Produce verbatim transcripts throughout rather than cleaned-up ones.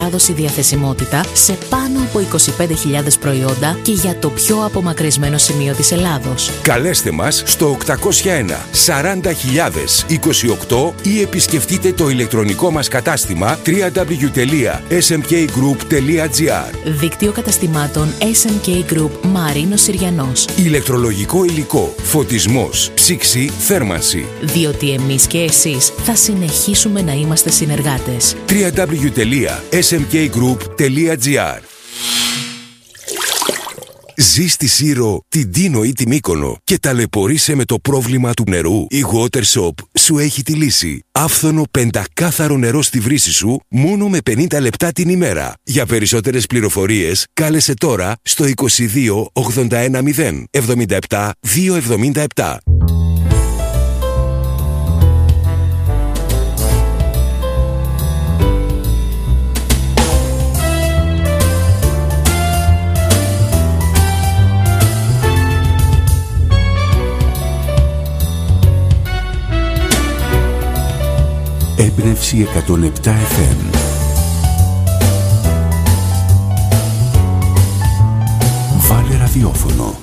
Άδοση διαθεσιμότητα σε πάνω από είκοσι πέντε χιλιάδες προϊόντα και για το πιο απομακρυσμένο σημείο της Ελλάδος. Καλέστε μας στο οκτακόσια ένα σαράντα χιλιάδες είκοσι οκτώ ή επισκεφτείτε το ηλεκτρονικό μας κατάστημα double-u double-u double-u τελεία ες εμ κέι γκρουπ τελεία τζι άρ. Δίκτυο καταστημάτων ες εμ κέι Group Μαρίνος Συριανός. Ηλεκτρολογικό υλικό, φωτισμός, ψήξη, θέρμανση. Διότι εμείς και εσείς θα συνεχίσουμε να είμαστε συνεργάτες. double-u double-u double-u τελεία ες εμ κέι γκρουπ τελεία τζι άρ. Ζει στη Σύρο, την Τίνο ή τη Μύκονο και ταλαιπωρείσαι με το πρόβλημα του νερού? Η WaterShop σου έχει τη λύση. Άφθονο πεντακάθαρο νερό στη βρύση σου μόνο με πενήντα λεπτά την ημέρα. Για περισσότερες πληροφορίες κάλεσε τώρα στο είκοσι δύο ογδόντα ένα μηδέν εβδομήντα επτά διακόσια εβδομήντα επτά. Έμπνευση εκατόν επτά εφ εμ. Βάλε ραδιόφωνο.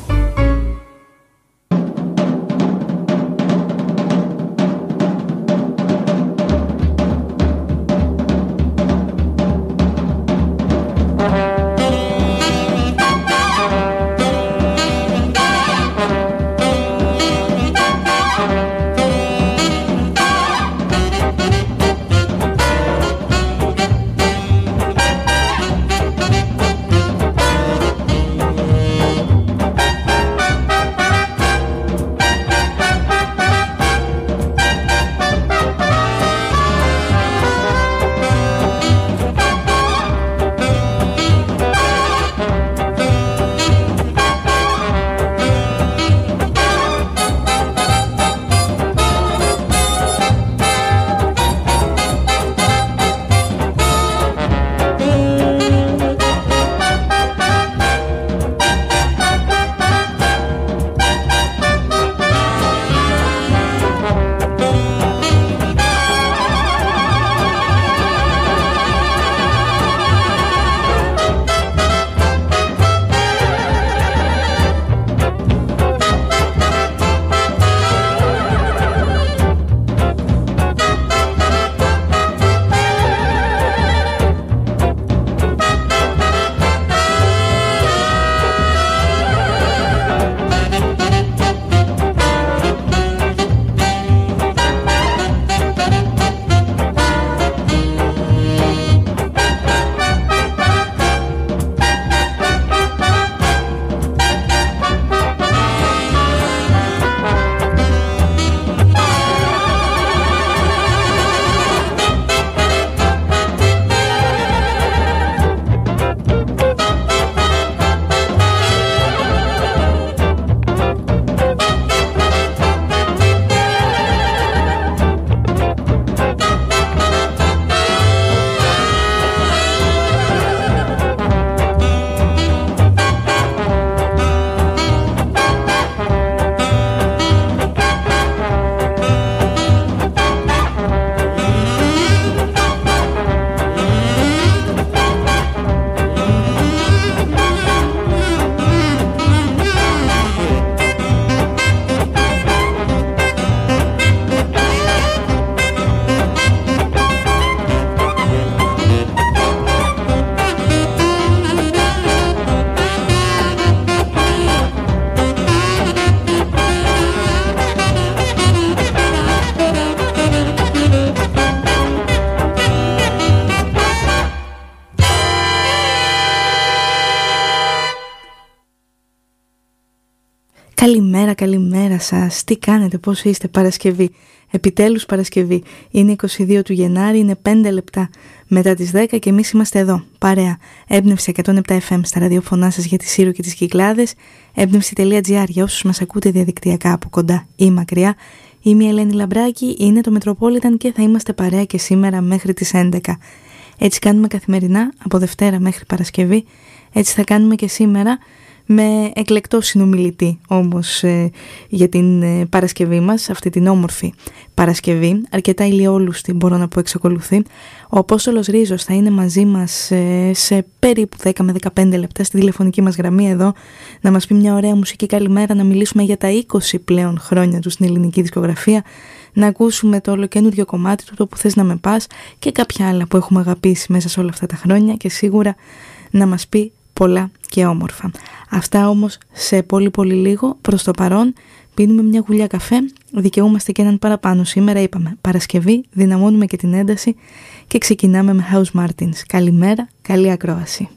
Καλημέρα, καλημέρα σας. Τι κάνετε, πώς είστε? Παρασκευή. Επιτέλους Παρασκευή. Είναι είκοσι δύο του Γενάρη, είναι πέντε λεπτά μετά τις δέκα και εμείς είμαστε εδώ. Παρέα. Έμπνευση εκατόν επτά εφ εμ στα ραδιοφωνά σας για τη Σύρο και τις Κυκλάδες. έμπνευση τελεία τζι άρ για όσους μας ακούτε διαδικτυακά από κοντά ή μακριά. Είμαι η Ελένη Λαμπράκη, είναι το Metropolitan και θα είμαστε παρέα και σήμερα μέχρι τις έντεκα. Έτσι κάνουμε καθημερινά από Δευτέρα μέχρι Παρασκευή. Έτσι θα κάνουμε και σήμερα με εκλεκτό συνομιλητή όμως ε, για την ε, Παρασκευή μας, αυτή την όμορφη Παρασκευή, αρκετά ηλιόλουστη μπορώ να πω εξακολουθεί. Ο Απόστολος Ρίζος θα είναι μαζί μας ε, σε περίπου δέκα με δεκαπέντε λεπτά στη τηλεφωνική μας γραμμή εδώ, να μας πει μια ωραία μουσική καλημέρα, να μιλήσουμε για τα είκοσι πλέον χρόνια του στην ελληνική δισκογραφία, να ακούσουμε το ολοκαίνουργιο κομμάτι του, το που θες να με πας, και κάποια άλλα που έχουμε αγαπήσει μέσα σε όλα αυτά τα χρόνια, και σίγουρα να μας πει πολλά και όμορφα. Αυτά όμως σε πολύ πολύ λίγο. Προς το παρόν πίνουμε μια γουλιά καφέ, δικαιούμαστε και έναν παραπάνω. Σήμερα είπαμε Παρασκευή, δυναμώνουμε και την ένταση και ξεκινάμε με House Martins. Καλημέρα, καλή ακρόαση.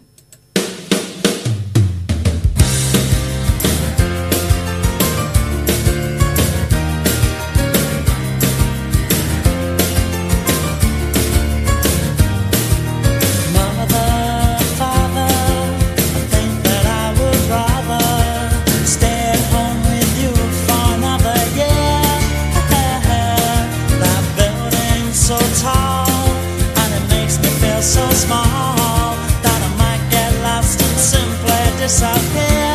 So small that I might get lost and simply disappear.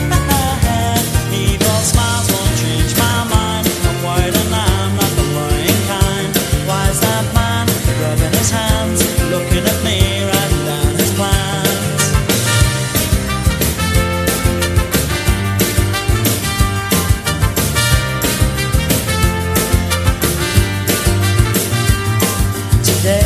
Evil smiles won't change my mind. I'm white and I'm not the lying kind. Why is that man rubbing his hands, looking at me, writing down his plans? Today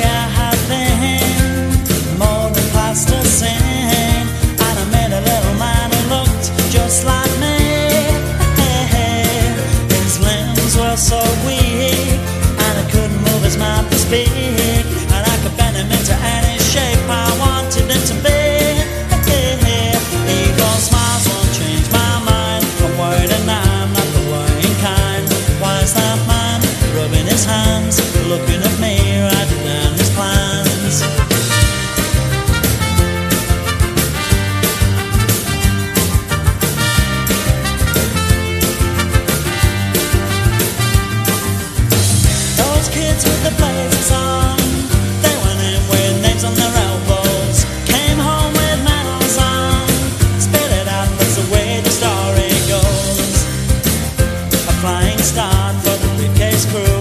to sing, and I met a little man who looked just like me. His limbs were so weak, and I couldn't move his mouth to speak, and I could bend him into any shape I wanted him to be. Evil smiles won't change my mind. I'm worried and I'm not the worrying kind. Why is that man rubbing his hands, looking at me, writing down his plans? With the blazers on, they went in with names on their elbows, came home with medals on, spit it out, that's the way the story goes. A flying start for the briefcase crew.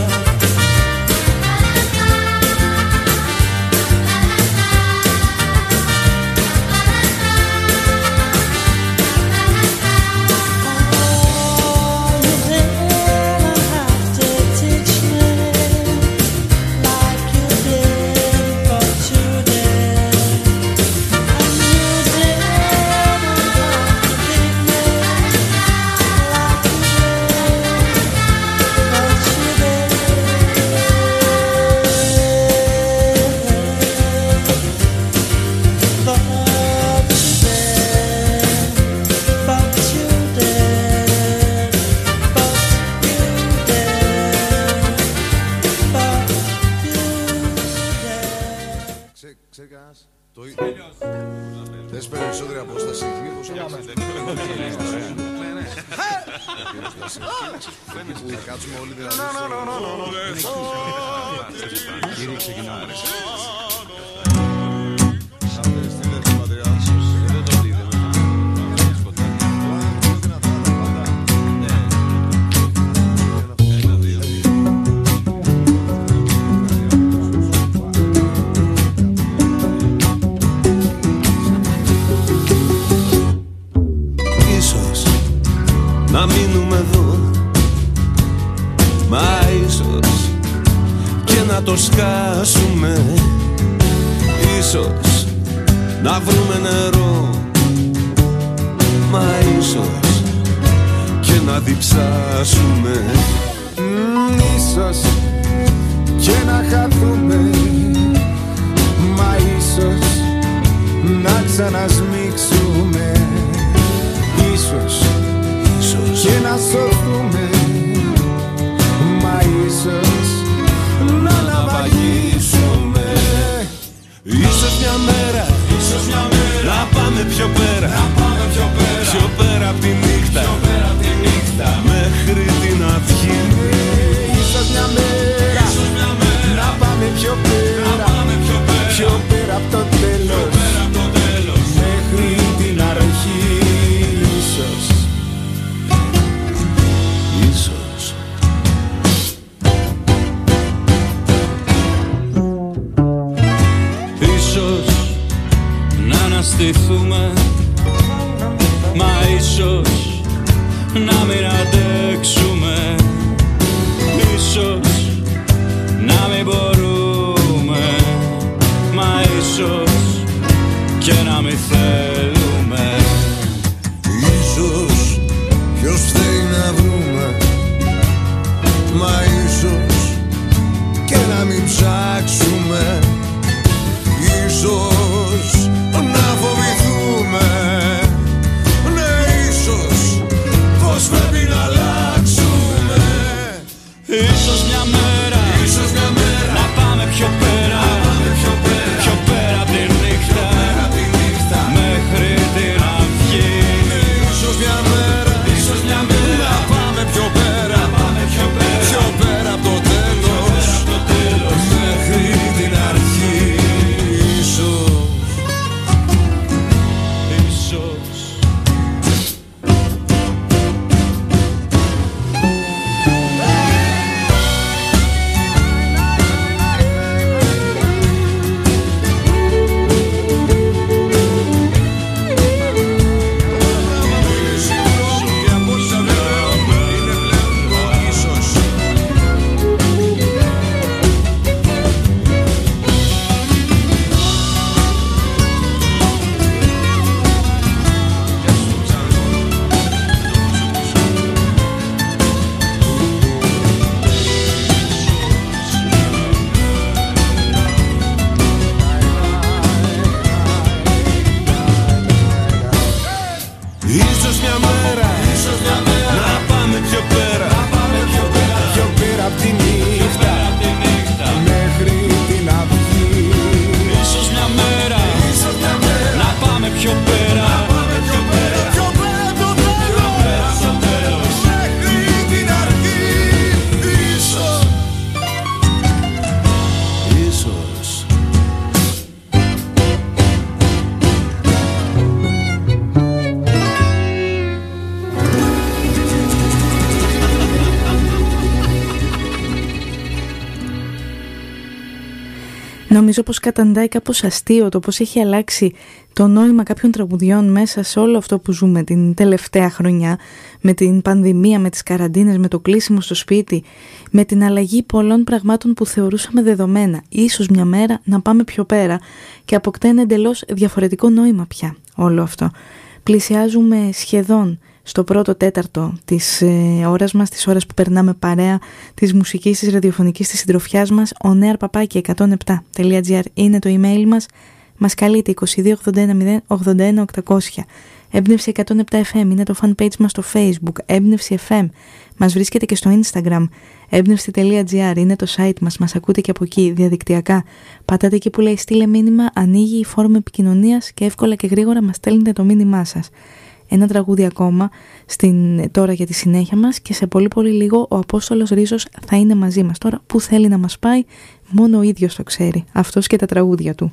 Θες περισσότερη απόσταση μήπως θα κάτσουμε όλοι δηλαδή. Κύριε, ξεκινάμε. Να μείνουμε εδώ, μα ίσως και να το σκάσουμε. Ίσως να βρούμε νερό, μα ίσως και να διψάσουμε. mm, Ίσως και να χαθούμε, μα ίσως να ξανασμίξουμε. Ίσως και να σωθούμε, μα ίσως να ναυαγίσουμε. Ίσως μια μέρα, ίσως μια μέρα να πάμε πιο πέρα, να πάμε πιο πέρα, πιο πέρα απ' τη νύχτα, πιο πέρα απ' τη νύχτα, μέχρι την αυγή. Ίσως μια μέρα, ίσως μια μέρα να πάμε πιο πέρα, να πάμε πιο πέρα, πιο πέρα απ' το τέλος, πιο πέρα απ' το τέλος, μέχρι την αρχή. στηθούμε, μα ίσως να μην αντέξουμε, ίσως να μην μπορούμε, μα ίσως και να μην θέλουμε. Ίσως ποιος θέλει να βρούμε, μα ίσως και να μην ψάξουμε, ίσως να φοβηθούμε, ναι ίσως πως πρέπει να αλλάξουμε. Ίσως μια μέρα, ίσως μια μέρα να πάμε πιο πέρα, πάμε πιο πέρα, πιο πέρα απ' τη νύχτα, πέρα απ' τη νύχτα, μέχρι την αυγή. Ίσως μια μέρα, ίσως μια μέρα να πάμε πιο πέρα, πάμε πιο πέρα, πιο πέρα από το τέλος, από το τέλος, μέχρι την αρχή. Ίσως, ίσως. ίσως μια μέρα, ίσως μια μέρα να πάμε πιο πέρα, πάμε πιο πέρα, πιο πέρα απ' τη νύχτα, μέχρι την αυγή. Ίσως μια μέρα, Ίσως μια μέρα να πάμε πιο πέρα, πάμε πιο πέρα, πιο πέρα από το τέλος, μέχρι την αρχή. Ίσως, ίσως. Νομίζω πως καταντάει κάπως αστείο το πως έχει αλλάξει το νόημα κάποιων τραγουδιών μέσα σε όλο αυτό που ζούμε την τελευταία χρονιά, με την πανδημία, με τις καραντίνες, με το κλείσιμο στο σπίτι, με την αλλαγή πολλών πραγμάτων που θεωρούσαμε δεδομένα. Ίσως μια μέρα να πάμε πιο πέρα και αποκτά ένα εντελώς διαφορετικό νόημα πια όλο αυτό. Πλησιάζουμε σχεδόν στο πρώτο τέταρτο της ε, ώρας μας, της ώρας που περνάμε παρέα, της μουσικής, της ραδιοφωνικής, της συντροφιάς μας. ο νέαρ παπάκι εκατόν επτά τελεία τζι άρ είναι το email μας. Μας καλείτε είκοσι δύο ογδόντα ένα μηδέν ογδόντα ένα οκτακόσια. Έμπνευση εκατόν επτά εφ εμ είναι το fan page μας στο Facebook. Έμπνευση εφ εμ μας βρίσκεται και στο Instagram. έμπνευση τελεία τζι άρ είναι το site μας. Μας ακούτε και από εκεί διαδικτυακά. Πατάτε εκεί που λέει στείλε μήνυμα, ανοίγει η φόρμα επικοινωνίας και εύκολα και γρήγορα μας στέλνετε το μήνυμά σας. Ένα τραγούδι ακόμα στην, τώρα για τη συνέχεια μας και σε πολύ πολύ λίγο ο Απόστολος Ρίζος θα είναι μαζί μας. Τώρα που θέλει να μας πάει μόνο ο ίδιος το ξέρει, αυτός και τα τραγούδια του.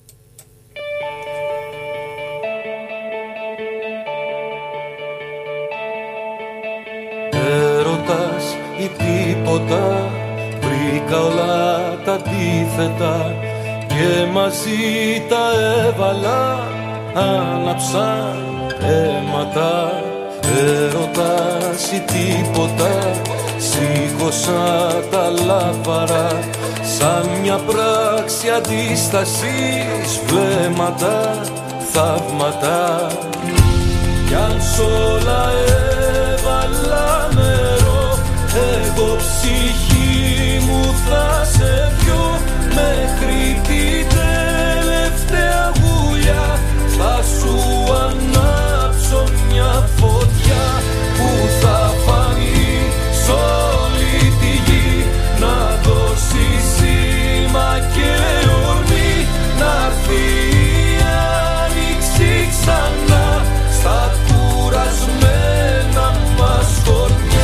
Έρωτας ή τίποτα, βρήκα όλα τα αντίθετα και μαζί τα έβαλα, άναψαν αίματα. Έρωτας ή τίποτα, σήκωσα τα λάβαρα, σαν μια πράξη αντίστασης, βλέμματα, θαύματα. Κι αν σ' όλα έβαλα νερό, εγώ ψυχή μου θα σε πιω, μέχρι την τελευταία γουλιά θα σου ανάψω μια φωτιά που θα φανεί σ' όλη τη γη, να δώσει σήμα και ορμή, να'ρθεί η άνοιξη ξανά στα κουρασμένα μας χωριά.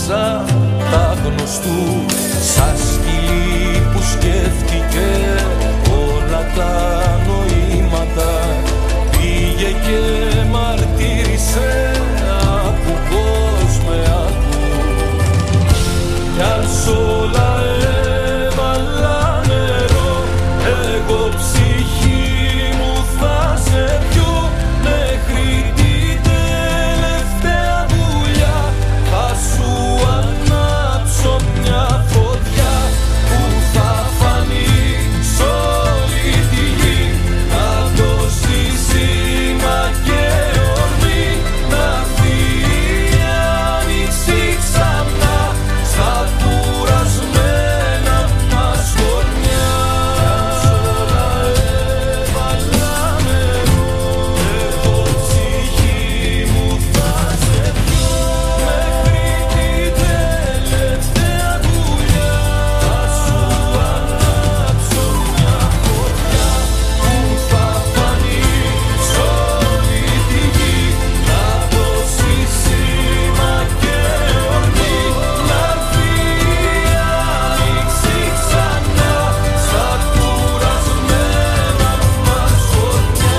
μέσα τα γνωστού. Σαν σκυλί που σκέφτηκε όλα τα νοήματα, πήγε και μαρτύρησε, άκου κόσμε άκου. Κι ας όλα έβαλα νερό, εγώ ψυχή μου θα σε πιω, μέχρι την τελευταία δουλειά θα σου ανάψω μια φωτιά που θα φανεί σ' όλη τη γη, να δώσει σήμα και ορμή, να έρθει η άνοιξη ξανά στα κουρασμένα μας χωριά. Κι όλα έβαλα νερό, εγώ ψυχή μου θα σε πιω, μέχρι την τελευταία δουλειά θα σου ανάψω μια φωτιά που θα φανεί σ' όλη τη γη, να δώσει σήμα και ορμή, να έρθει η άνοιξη ξανά στα κουρασμένα μας χωριά.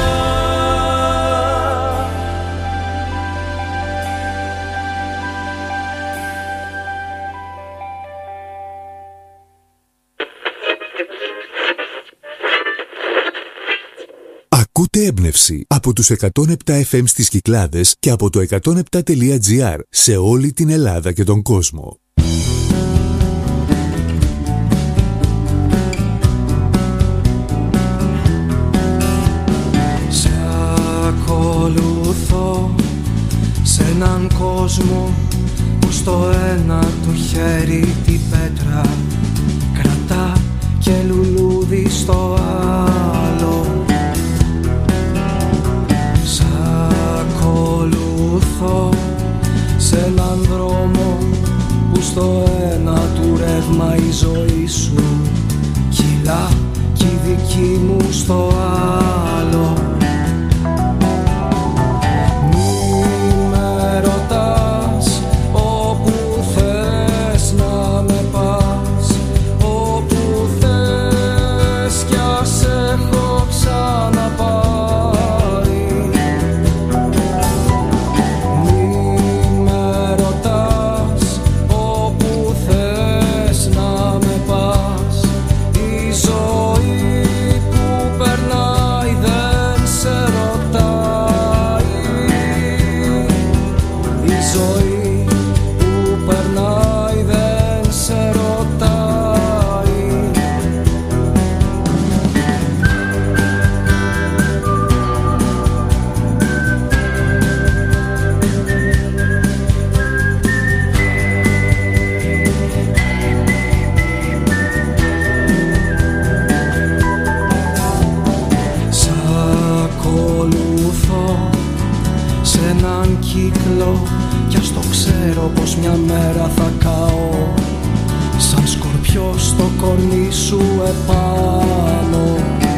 Ακούτε Έμπνευση από τους εκατόν επτά εφ εμ στις Κυκλάδες και από το εκατόν επτά τελεία τζι άρ σε όλη την Ελλάδα και τον κόσμο. Σε ακολουθώ σε έναν κόσμο που στο ένα του χέρι την πέτρα κρατά και λουλούδι στο άλλο. Σ' ακολουθώ σε έναν δρόμο που στο ένα του ρεύμα η ζωή σου κυλά κι η δική μου στο άλλο. Μη με ρωτάς όπου θες να με πας, όπου θες κι ας έχω ξαναπάει. Μη με ρωτάς όπου θες να με πας, η ζωή που περνάει δεν σε ρωτάει. Η ζωή που περνάει δεν σε ρωτάει. Σ' ακολουθώ σε έναν κύκλο κι ας το ξέρω πως μια μέρα θα καώ, σαν σκορπιός στο κορμί σου επάνω.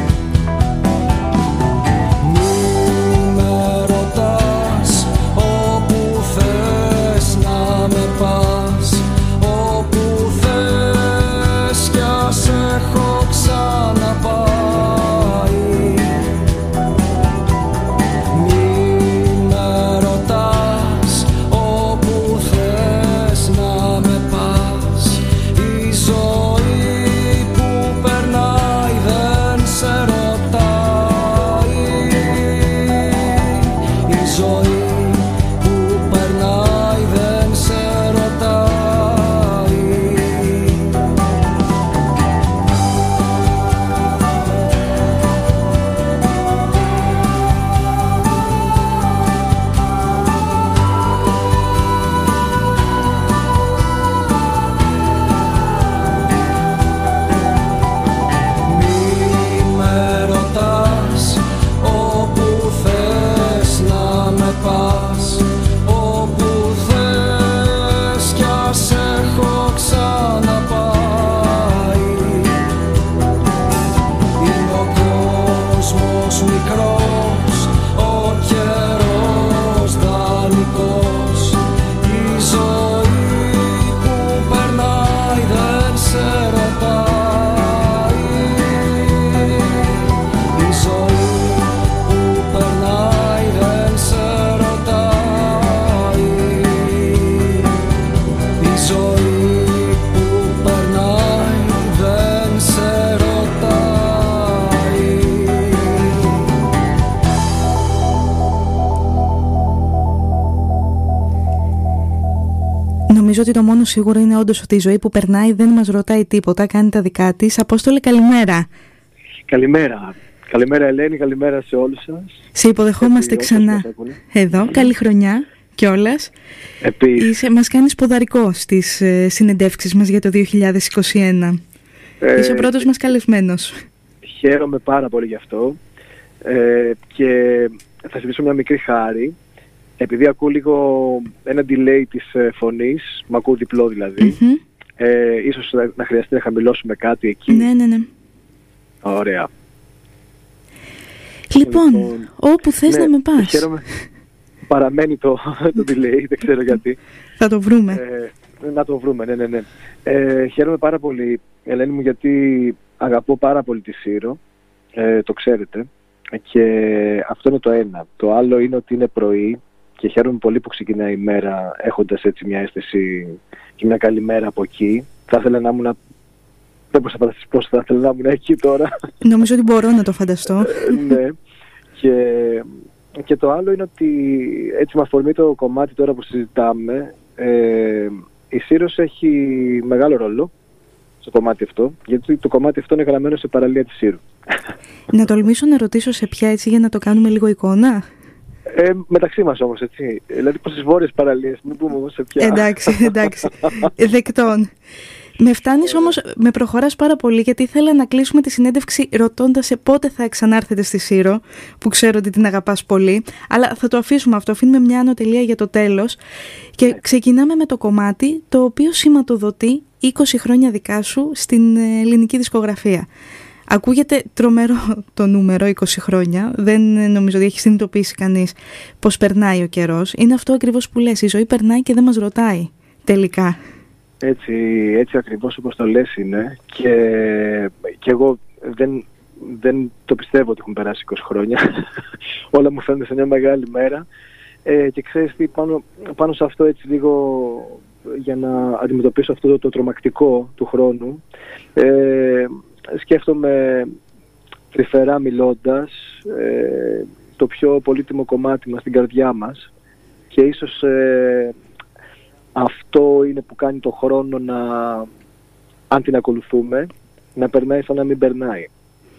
Μη με ρωτάς όπου θες να με πας, όπου θες κι ας έχω ξαναπάει. Μη με ρωτάς όπου θες να με πας, η ζωή που περνάει Νομίζω ότι το μόνο σίγουρο είναι όντως ότι η ζωή που περνάει δεν μας ρωτάει τίποτα, κάνει τα δικά της. Απόστολε, καλημέρα. Καλημέρα. Καλημέρα Ελένη, καλημέρα σε όλους σας. Σε υποδεχόμαστε ξανά εδώ. Καλή χρονιά κιόλας. Επίσης. Είσαι, μας κάνεις ποδαρικό στις ε, συνεντεύξεις μας για το δύο χιλιάδες είκοσι ένα. Ε, Είσαι ο πρώτος μας καλεσμένος. Χαίρομαι πάρα πολύ γι' αυτό ε, και θα ζητήσω μια μικρή χάρη. Επειδή ακούω λίγο ένα delay της ε, φωνής, μ' ακούω διπλό δηλαδή, mm-hmm. ε, ίσως να, να χρειαστεί να χαμηλώσουμε κάτι εκεί. Ναι, ναι, ναι. Ωραία. Λοιπόν, λοιπόν όπου θες ναι, να με πας. Χαίρομαι. Παραμένει το, το delay, δεν ξέρω γιατί. Θα το βρούμε. Ε, να το βρούμε, ναι, ναι, ναι. Ε, χαίρομαι πάρα πολύ, Ελένη μου, γιατί αγαπώ πάρα πολύ τη Σύρο, ε, το ξέρετε. Και αυτό είναι το ένα. Το άλλο είναι ότι είναι πρωί και χαίρομαι πολύ που ξεκινάει η μέρα έχοντας έτσι μια αίσθηση και μια καλή μέρα από εκεί. Θα ήθελα να ήμουν, δεν μπορούσα να φανταστείς πώς θα ήθελα να ήμουν εκεί τώρα. Νομίζω ότι μπορώ να το φανταστώ. Ναι. Και, και το άλλο είναι ότι έτσι με αφορμή το κομμάτι τώρα που συζητάμε, ε, η Σύρος έχει μεγάλο ρόλο στο κομμάτι αυτό, γιατί το κομμάτι αυτό είναι γραμμένο σε παραλία της Σύρου. Να τολμήσω να ρωτήσω σε ποια, έτσι, για να το κάνουμε λίγο εικόνα. Ε, μεταξύ μας όμως, έτσι. Δηλαδή προς τις βόρειες παραλίες, μην πούμε όμως σε ποια. Εντάξει, εντάξει. Δεκτών. Με φτάνεις όμως, με προχωράς πάρα πολύ, γιατί ήθελα να κλείσουμε τη συνέντευξη ρωτώντας σε πότε θα ξανάρθετε στη Σύρο, που ξέρω ότι την αγαπάς πολύ, αλλά θα το αφήσουμε αυτό, αφήνουμε μια ανωτελεία για το τέλος και ξεκινάμε με το κομμάτι το οποίο σηματοδοτεί είκοσι χρόνια δικά σου στην ελληνική δισκογραφία. Ακούγεται τρομερό το νούμερο είκοσι χρόνια, δεν νομίζω ότι έχει συνειδητοποιήσει κανείς πως περνάει ο καιρός. Είναι αυτό ακριβώς που λες, η ζωή περνάει και δεν μας ρωτάει τελικά. Έτσι, έτσι ακριβώς όπως το λες είναι και, και εγώ δεν, δεν το πιστεύω ότι έχουν περάσει είκοσι χρόνια. Όλα μου φαίνονται σε μια μεγάλη μέρα ε, και ξέρεις τι, πάνω, πάνω σε αυτό έτσι λίγο για να αντιμετωπίσω αυτό το, το τρομακτικό του χρόνου ε, σκέφτομαι τρυφερά μιλώντας ε, το πιο πολύτιμο κομμάτι μας, την καρδιά μας και ίσως ε, αυτό είναι που κάνει το χρόνο να, αν την ακολουθούμε, να περνάει σαν να μην περνάει.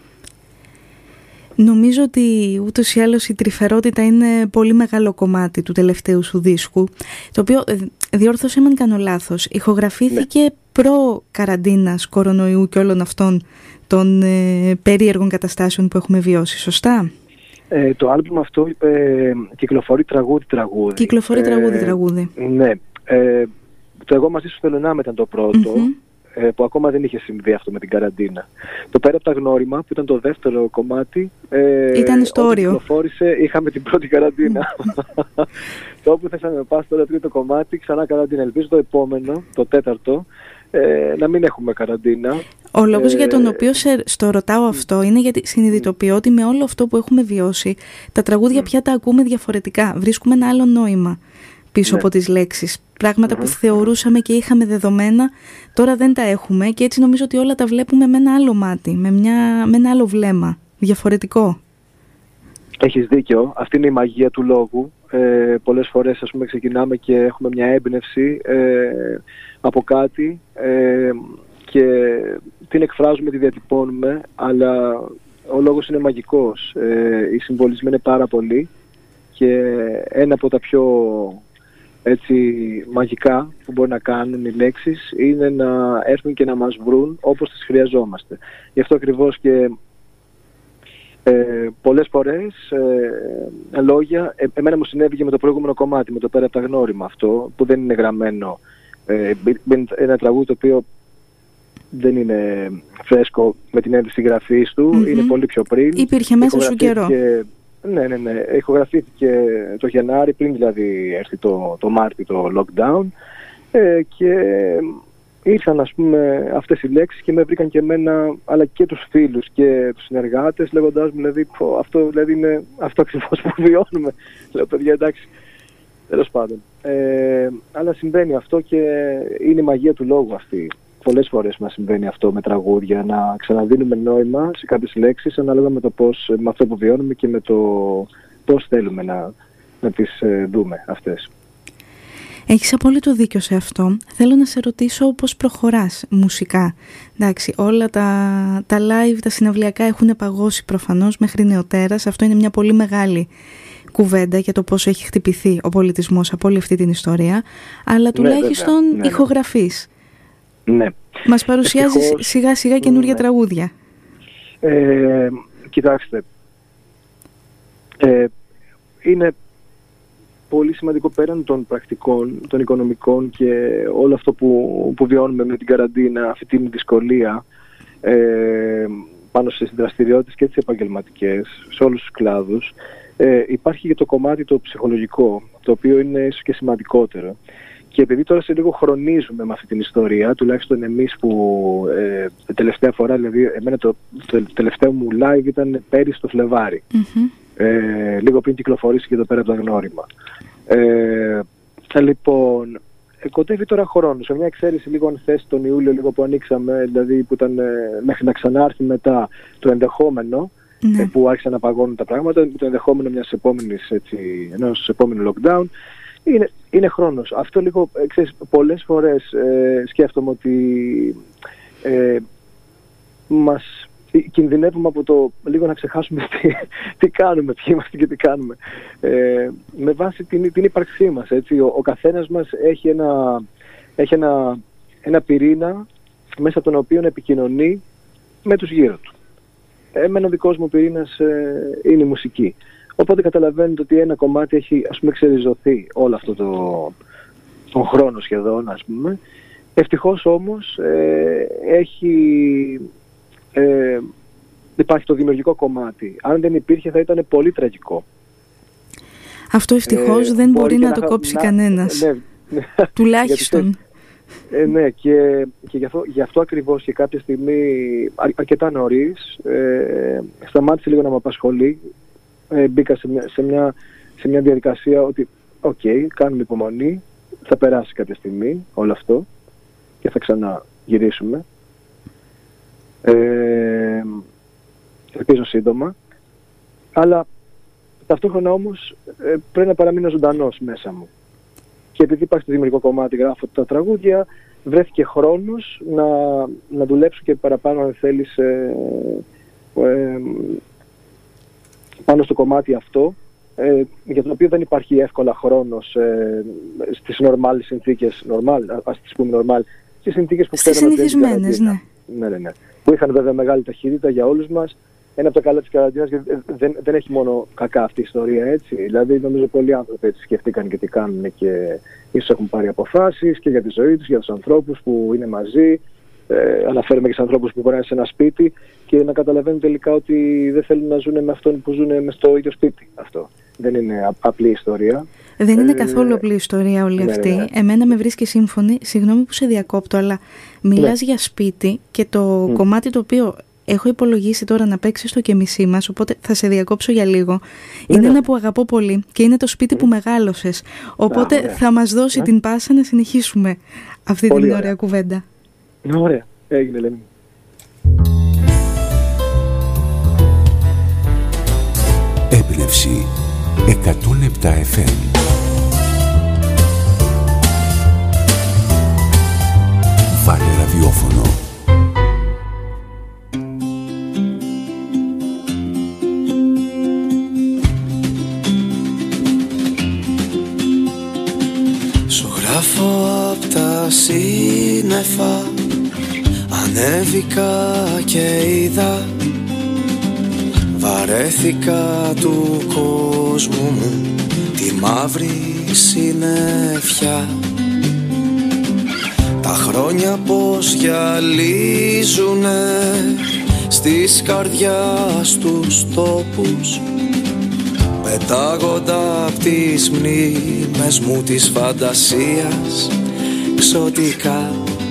Νομίζω ότι ούτως ή άλλως η τρυφερότητα είναι πολύ μεγάλο κομμάτι του τελευταίου σου δίσκου, το οποίο, διόρθωσε με αν κάνω λάθος, ηχογραφήθηκε ναι. προ-καραντίνας, κορονοϊού και όλων αυτών των ε, περίεργων καταστάσεων που έχουμε βιώσει, σωστά? Ε, το άλμπουμ αυτό ε, κυκλοφορεί τραγούδι-τραγούδι. Κυκλοφορεί τραγούδι-τραγούδι. Ε, ναι. Ε, το «Εγώ μαζί σου θέλω να με» ήταν το πρώτο, mm-hmm. ε, που ακόμα δεν είχε συμβεί αυτό με την καραντίνα. Το «Πέρα από τα γνώριμα» που ήταν το δεύτερο κομμάτι, ε, ήταν στο όριο. Κυκλοφόρησε, είχαμε την πρώτη καραντίνα. Το «Όπου θες να με πας» τώρα, τρίτο κομμάτι, ξανά καραντίνα. Ελπίζω το επόμενο, το τέταρτο, ε, να μην έχουμε καραντίνα. Ο λόγος ε, για τον οποίο σε, στο ρωτάω αυτό είναι γιατί συνειδητοποιώ ότι με όλο αυτό που έχουμε βιώσει, τα τραγούδια πια τα ακούμε διαφορετικά. Βρίσκουμε ένα άλλο νόημα πίσω ναι. από τις λέξεις. Πράγματα mm-hmm. που θεωρούσαμε και είχαμε δεδομένα, τώρα δεν τα έχουμε και έτσι νομίζω ότι όλα τα βλέπουμε με ένα άλλο μάτι, με, μια, με ένα άλλο βλέμμα, διαφορετικό. Έχεις δίκιο, αυτή είναι η μαγεία του λόγου. Ε, πολλές φορές ας πούμε ξεκινάμε και έχουμε μια έμπνευση ε, από κάτι ε, και την εκφράζουμε, τη διατυπώνουμε, αλλά ο λόγος είναι μαγικός. Ε, οι συμβολισμοί είναι πάρα πολλοί και ένα από τα πιο έτσι μαγικά που μπορεί να κάνουν οι λέξεις είναι να έρθουν και να μας βρουν όπως τις χρειαζόμαστε. Γι' αυτό ακριβώς και ε, πολλές φορές ε, λόγια, ε, εμένα μου συνέβη με το προηγούμενο κομμάτι, με το «Πέρα από τα γνώριμα» αυτό, που δεν είναι γραμμένο, ε, ένα τραγούδι το οποίο δεν είναι φρέσκο με την ένδυση γραφής του, mm-hmm. είναι πολύ πιο πριν. Υπήρχε μέσα σου καιρό. Ναι, ναι, ναι. Ηχογραφήθηκε το Γενάρη, πριν δηλαδή έρθει το, το Μάρτι το lockdown ε, και ήρθαν ας πούμε αυτές οι λέξεις και με βρήκαν και εμένα αλλά και τους φίλους και τους συνεργάτες λέγοντάς μου δηλαδή αυτό δηλαδή είναι αυτό ακριβώς που βιώνουμε. Λέω παιδιά εντάξει, τέλος πάντων. Ε, αλλά συμβαίνει αυτό και είναι η μαγεία του λόγου αυτή. Πολλές φορές μας συμβαίνει αυτό με τραγούδια, να ξαναδίνουμε νόημα σε κάποιες λέξεις ανάλογα με το πώς, με αυτό που βιώνουμε και με το πώς θέλουμε να, να τις ε, δούμε αυτές. Έχεις απόλυτο δίκιο σε αυτό. Θέλω να σε ρωτήσω πώς προχωράς μουσικά. Εντάξει, όλα τα, τα live, τα συναυλιακά έχουν παγώσει προφανώς μέχρι νεοτέρας. Αυτό είναι μια πολύ μεγάλη κουβέντα για το πόσο έχει χτυπηθεί ο πολιτισμός από όλη αυτή την ιστορία. Αλλά τουλάχιστον ναι, ναι, ναι. ηχογραφείς. Ναι. Μας παρουσιάζεις Ευτυχώς, σιγά σιγά καινούργια ναι. τραγούδια. Ε, κοιτάξτε, ε, είναι πολύ σημαντικό πέραν των πρακτικών, των οικονομικών και όλο αυτό που, που βιώνουμε με την καραντίνα, αυτή την δυσκολία ε, πάνω στις δραστηριότητες και τις επαγγελματικές, σε όλους τους κλάδους. Ε, υπάρχει και το κομμάτι το ψυχολογικό, το οποίο είναι ίσως και σημαντικότερο. Και επειδή τώρα σε λίγο χρονίζουμε με αυτή την ιστορία, τουλάχιστον εμείς που ε, τελευταία φορά, δηλαδή εμένα το, το τελευταίο μου live ήταν πέρυσι το Φλεβάρι, mm-hmm. ε, λίγο πριν κυκλοφορήσει και εδώ πέρα από το αγνώριμα. Ε, λοιπόν, ε, κοντεύει τώρα χρόνο, σε μια εξαίρεση λίγο αν θες τον Ιούλιο, λίγο που ανοίξαμε, δηλαδή που ήταν ε, μέχρι να ξανάρθει μετά το ενδεχόμενο, mm-hmm. ε, που άρχισαν να παγώνουν τα πράγματα, το ενδεχόμενο μιας επόμενης, έτσι, ενός επόμενου lockdown. Είναι, είναι χρόνος. Αυτό λίγο, ξέρεις, πολλές φορές ε, σκέφτομαι ότι ε, μας κινδυνεύουμε από το λίγο να ξεχάσουμε τι, τι κάνουμε, ποιοι είμαστε και τι κάνουμε. Ε, με βάση την, την ύπαρξή μας, έτσι, ο, ο καθένας μας έχει ένα, έχει ένα, ένα πυρήνα μέσα από τον οποίο επικοινωνεί με τους γύρω του. Εμένα ο δικός μου πυρήνας ε, είναι η μουσική. Οπότε καταλαβαίνετε ότι ένα κομμάτι έχει, ας πούμε, ξεριζωθεί όλο αυτό το, τον χρόνο σχεδόν, ας πούμε. Ευτυχώς όμως ε, έχει, ε, υπάρχει το δημιουργικό κομμάτι. Αν δεν υπήρχε θα ήταν πολύ τραγικό. Αυτό ευτυχώς ε, δεν μπορεί, μπορεί να, να το κόψει να, κανένας. Ναι, ναι, τουλάχιστον. Ε, ναι, και, και γι, αυτό, γι' αυτό ακριβώς και κάποια στιγμή, αρ, αρκετά νωρίς, ε, σταμάτησε λίγο να με απασχολεί. Ε, μπήκα σε μια, σε, μια, σε μια διαδικασία ότι οκ, okay, κάνουμε υπομονή, θα περάσει κάποια στιγμή όλο αυτό και θα ξαναγυρίσουμε. Ε, ελπίζω σύντομα. Αλλά ταυτόχρονα όμως ε, πρέπει να παραμείνω ζωντανός μέσα μου. Και επειδή υπάρχει το δημιουργικό κομμάτι, γράφω τα τραγούδια, βρέθηκε χρόνος να, να δουλέψω και παραπάνω, αν θέλεις, ε, ε, πάνω στο κομμάτι αυτό, ε, για το οποίο δεν υπάρχει εύκολα χρόνος ε, στις νορμάλ συνθήκες, normal, ας τις πούμε normal, στις συνθήκες που ξέρουμε. Στις συνηθισμένες, ναι. Ναι, ναι, ναι. Που είχαν βέβαια μεγάλη ταχύτητα για όλους μας. Ένα από τα καλά της καραντίνας, γιατί δεν, δεν έχει μόνο κακά αυτή η ιστορία, έτσι. Δηλαδή, νομίζω πολλοί άνθρωποι έτσι σκεφτήκαν και τι κάνουν και ίσως έχουν πάρει αποφάσεις και για τη ζωή τους, για τους ανθρώπους που είναι μαζί. Ε, αναφέρομαι και σε ανθρώπους που μπορεί να είναι σε ένα σπίτι και να καταλαβαίνουν τελικά ότι δεν θέλουν να ζουν με αυτόν που ζουν μες στο ίδιο σπίτι. Αυτό δεν είναι α, απλή ιστορία. Δεν είναι ε, καθόλου απλή ιστορία όλη ναι, αυτή. Ναι, ναι. Εμένα με βρίσκει σύμφωνη, συγγνώμη που σε διακόπτω, αλλά μιλάς ναι. για σπίτι και το mm. κομμάτι το οποίο έχω υπολογίσει τώρα να παίξει στο κεμισί μας, οπότε θα σε διακόψω για λίγο. Είναι ναι. ένα που αγαπώ πολύ και είναι το σπίτι mm. που μεγάλωσες. Οπότε ah, θα μας δώσει yeah. την πάσα να συνεχίσουμε αυτή πολύ την ωραία, ωραία κουβέντα. Ωραία, έγινε λέμε. Έμπνευση εκατόν επτά εφ εμ. Βάλε ραδιόφωνο. Σου γράφω απ' τα σύννεφα, ανέβηκα και είδα, βαρέθηκα του κόσμου μου τη μαύρη συννεφιά. Τα χρόνια πως γυαλίζουνε στις καρδιάς τους τόπους, πετάγοντα απ' τις μνήμες μου της φαντασίας ξωτικά.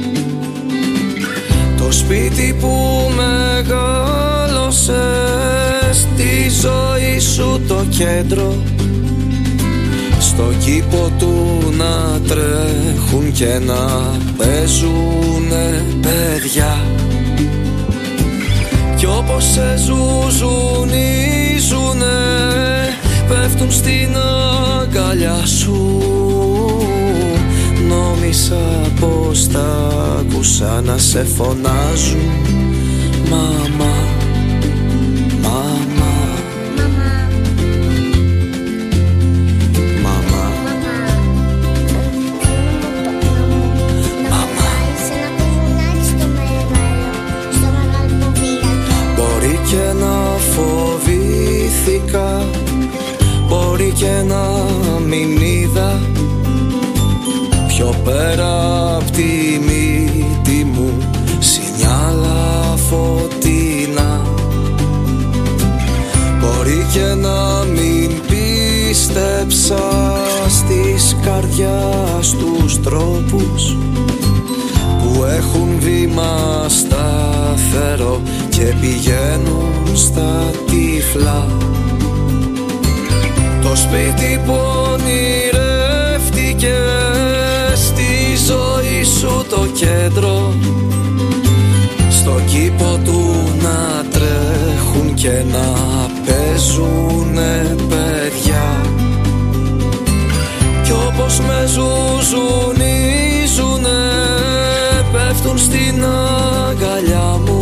Το σπίτι που μεγάλωσε στη ζωή σου το κέντρο, στο κήπο του να τρέχουν και να παίζουνε παιδιά. Κι όπως σε ζουζουνίζουνε, πέφτουν στην αγκαλιά σου νόμιζα πως τα άκουσα να σε φωνάζουν μαμά, μαμά, μαμά, μαμά. Μπορεί και να φοβήθηκα, μπορεί και να μην είδα πιο πέρα απ' τη μύτη μου σινιάλα φωτεινά. Μπορεί και να μην πίστεψα στις καρδιάς τους τρόπους που έχουν βήμα σταθερό και πηγαίνουν στα τυφλά. Το σπίτι που ονειρεύτηκε στη ζωή σου το κέντρο, στο κήπο του να τρέχουν και να παίζουνε παιδιά. Κι όπως με ζουζουνίζουνε πέφτουν στην αγκαλιά μου.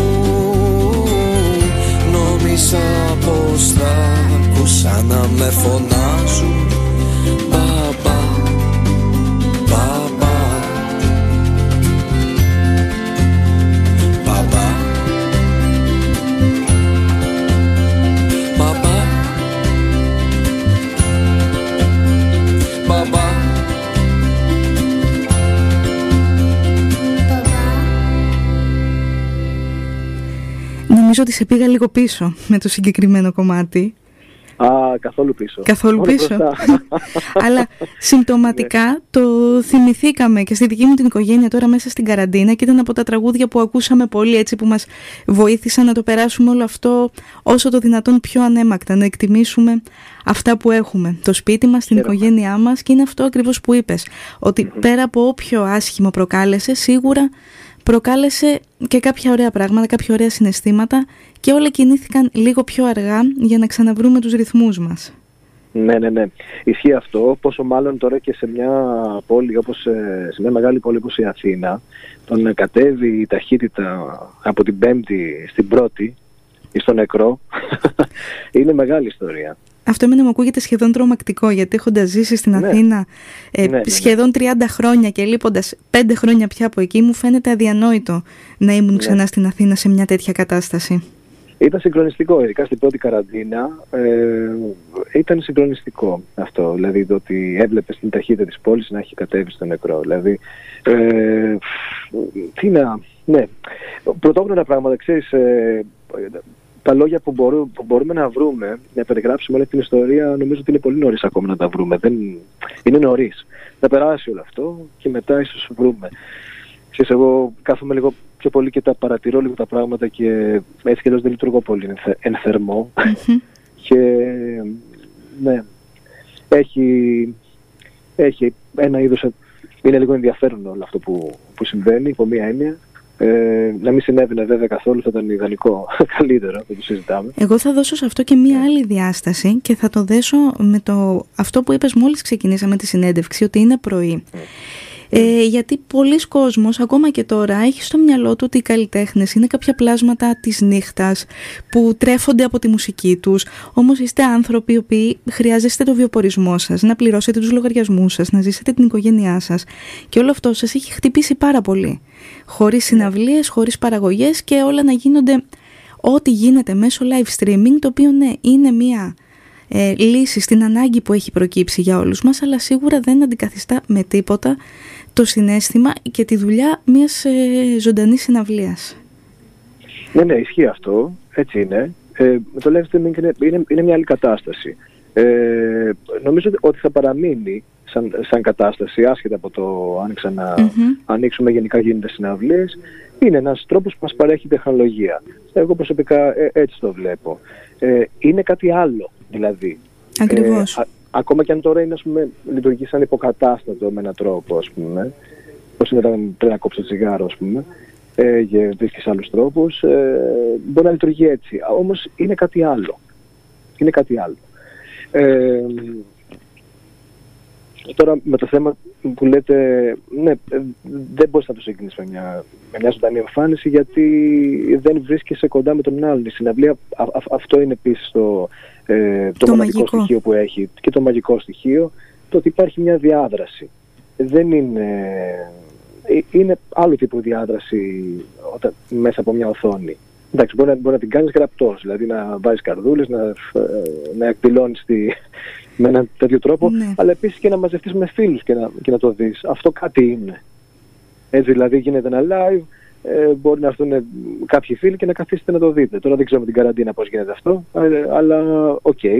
Νόμιζα πως θα άκουσα να με φωνάζουν μπαμπά, μπαμπά, μπαμπά, μπαμπά, μπαμπά. Νομίζω ότι σε πήγα λίγο πίσω με το συγκεκριμένο κομμάτι. Α, καθόλου πίσω. Καθόλου Μόνο πίσω. Αλλά συμπτωματικά Ναι. το θυμηθήκαμε και στη δική μου την οικογένεια τώρα μέσα στην καραντίνα και ήταν από τα τραγούδια που ακούσαμε πολύ, έτσι, που μας βοήθησαν να το περάσουμε όλο αυτό όσο το δυνατόν πιο ανέμακτα, να εκτιμήσουμε αυτά που έχουμε, το σπίτι μας, την Χαίρομαι. οικογένειά μας. Και είναι αυτό ακριβώς που είπες, ότι Mm-hmm. πέρα από όποιο άσχημο προκάλεσε, σίγουρα προκάλεσε και κάποια ωραία πράγματα, κάποια ωραία συναισθήματα και όλα κινήθηκαν λίγο πιο αργά για να ξαναβρούμε τους ρυθμούς μας. Ναι, ναι, ναι. Ισχύει αυτό, πόσο μάλλον τώρα και σε μια πόλη όπως, ε, σε μια μεγάλη πόλη όπως η Αθήνα, το να κατέβει η ταχύτητα από την Πέμπτη στην Πρώτη ή στο νεκρό είναι μεγάλη ιστορία. Αυτό εμένα μου ακούγεται σχεδόν τρομακτικό, γιατί έχοντας ζήσει στην Ναι. Αθήνα ε, Ναι, ναι, ναι. σχεδόν τριάντα χρόνια και λείποντας πέντε χρόνια πια από εκεί, μου φαίνεται αδιανόητο να ήμουν Ναι. ξανά στην Αθήνα σε μια τέτοια κατάσταση. Ήταν συγκλονιστικό, ειδικά στην πρώτη καραντίνα, ε, ήταν συγκλονιστικό αυτό, δηλαδή το ότι έβλεπες την ταχύτητα της πόλης να έχει κατέβει στο νεκρό, δηλαδή, ε, τι να, ναι, πρωτόγνωρα πράγματα, ξέρεις, ε, τα λόγια που, μπορού, που μπορούμε να βρούμε, να περιγράψουμε όλη την ιστορία, νομίζω ότι είναι πολύ νωρίς ακόμα να τα βρούμε, δεν, είναι νωρίς, να περάσει όλο αυτό και μετά ίσως βρούμε. Ξέρεις, εγώ κάθομαι λίγο πιο πολύ και τα παρατηρώ λίγο τα πράγματα και έτσι και αλλιώς δεν λειτουργώ πολύ εν θερμό. Mm-hmm. Και ναι, έχει, έχει ένα είδος, είναι λίγο ενδιαφέρον όλο αυτό που, που συμβαίνει υπό μία έννοια. Ε, να μην συνέβαινε βέβαια καθόλου θα ήταν ιδανικό, καλύτερο, δεν το συζητάμε. Εγώ θα δώσω σε αυτό και μία άλλη διάσταση και θα το δέσω με το, αυτό που είπες μόλις ξεκινήσαμε τη συνέντευξη, ότι είναι πρωί. Ε, γιατί πολλοί κόσμος ακόμα και τώρα έχει στο μυαλό του ότι οι καλλιτέχνες είναι κάποια πλάσματα της νύχτας που τρέφονται από τη μουσική τους. Όμως είστε άνθρωποι οι οποίοι χρειάζεστε το βιοπορισμό σας, να πληρώσετε τους λογαριασμούς σας, να ζήσετε την οικογένειά σας, και όλο αυτό σας έχει χτυπήσει πάρα πολύ. Χωρίς συναυλίες, χωρίς παραγωγές και όλα να γίνονται ό,τι γίνεται μέσω live streaming, το οποίο ναι, είναι μια ε, λύση στην ανάγκη που έχει προκύψει για όλους μας, αλλά σίγουρα δεν αντικαθιστά με τίποτα το συναίσθημα και τη δουλειά μιας ε, ζωντανής συναυλίας. Ναι, ναι, ισχύει αυτό, έτσι είναι. Ε, με το live streaming είναι, είναι, είναι μια άλλη κατάσταση. Ε, νομίζω ότι θα παραμείνει σαν, σαν κατάσταση, άσχετα από το αν ξανά Mm-hmm. ανοίξουμε γενικά γίνεται συναυλίες. Είναι ένας τρόπος που μας παρέχει τεχνολογία. Εγώ προσωπικά ε, έτσι το βλέπω. Ε, είναι κάτι άλλο, δηλαδή. Ακριβώς. Ε, α, ακόμα και αν τώρα είναι, ας πούμε, λειτουργεί σαν υποκατάστατο με έναν τρόπο, ας πούμε, πώς ήταν πριν να κόψω το τσιγάρο, ας πούμε, ε, και βρίσκεις άλλους τρόπους, ε, μπορεί να λειτουργεί έτσι. Όμως είναι κάτι άλλο. Είναι κάτι άλλο. Ε, Τώρα με το θέμα που λέτε, ναι, δεν μπορείς να το συγκρίνεις με μια, με μια ζωντανή εμφάνιση, γιατί δεν βρίσκεσαι κοντά με τον άλλον. Η συναυλία, α, α, αυτό είναι επίσης το, ε, το, το μοναδικό μαγικό στοιχείο που έχει, και το μαγικό στοιχείο, το ότι υπάρχει μια διάδραση. Δεν είναι, είναι άλλο τύπου διάδραση όταν, μέσα από μια οθόνη. Εντάξει, μπορεί να, μπορεί να την κάνεις γραπτός, δηλαδή να βάζεις καρδούλες, να, να εκδηλώνεις τη, με έναν τέτοιο τρόπο, ναι. Αλλά επίσης και να μαζευτείς με φίλους και να, και να το δεις. Αυτό κάτι είναι. Έτσι δηλαδή γίνεται ένα live, ε, μπορεί να έρθουν κάποιοι φίλοι και να καθίσετε να το δείτε. Τώρα δεν ξέρω με την καραντίνα πώς γίνεται αυτό, αλλά οκ. Okay.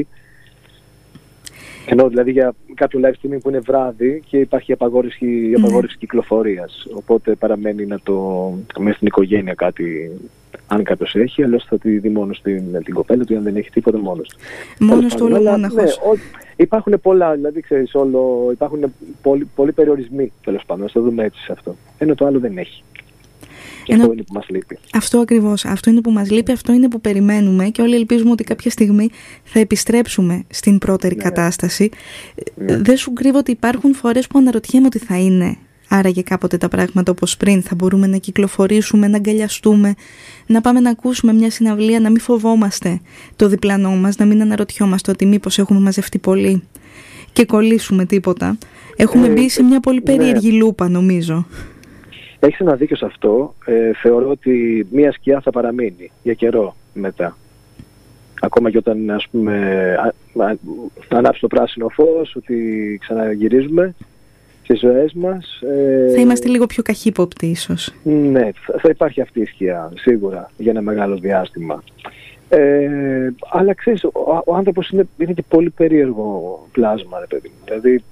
Ενώ δηλαδή για κάποιο live streaming που είναι βράδυ και υπάρχει απαγόρευση, απαγόρευση mm. κυκλοφορίας. Οπότε παραμένει να το μέσα στην οικογένεια κάτι, αν κάποιος έχει, αλλιώς θα τη δει μόνο στην την κοπέλα του, αν δεν έχει τίποτα μόνος του. Μόνος του, όλο μόναχος. Ναι, υπάρχουν πολλά, δηλαδή ξέρεις, όλο, υπάρχουν πολλοί, πολλοί περιορισμοί, τέλος πάντων, θα το δούμε έτσι σε αυτό. Ενώ το άλλο δεν έχει. Ενώ, αυτό είναι που μας λείπει. Αυτό ακριβώς. Αυτό είναι που μας λείπει, αυτό είναι που περιμένουμε και όλοι ελπίζουμε ότι κάποια στιγμή θα επιστρέψουμε στην πρώτερη ναι. κατάσταση. Ναι. Δεν σου κρύβω ότι υπάρχουν φορές που αναρωτιέμαι ότι θα είναι άραγε κάποτε τα πράγματα όπως πριν. Θα μπορούμε να κυκλοφορήσουμε, να αγκαλιαστούμε, να πάμε να ακούσουμε μια συναυλία, να μην φοβόμαστε το διπλανό μας, να μην αναρωτιόμαστε ότι μήπως έχουμε μαζευτεί πολύ και κολλήσουμε τίποτα. Έχουμε ε, μπει σε μια πολύ περίεργη ναι. λούπα, νομίζω. Έχεις ένα δίκιο σε αυτό. Ε, θεωρώ ότι μια σκιά θα παραμείνει για καιρό μετά. Ακόμα και όταν, ας πούμε, α, α, ανάψει το πράσινο φως, ότι ξαναγυρίζουμε στις ζωές μας. Ε, θα είμαστε λίγο πιο καχύποπτοι ίσως. Ναι, θα, θα υπάρχει αυτή η σκιά, σίγουρα, για ένα μεγάλο διάστημα. Ε, αλλά ξέρεις, ο, ο άνθρωπος είναι, είναι και πολύ περίεργο πλάσμα, ρε παιδί μου. Δηλαδή,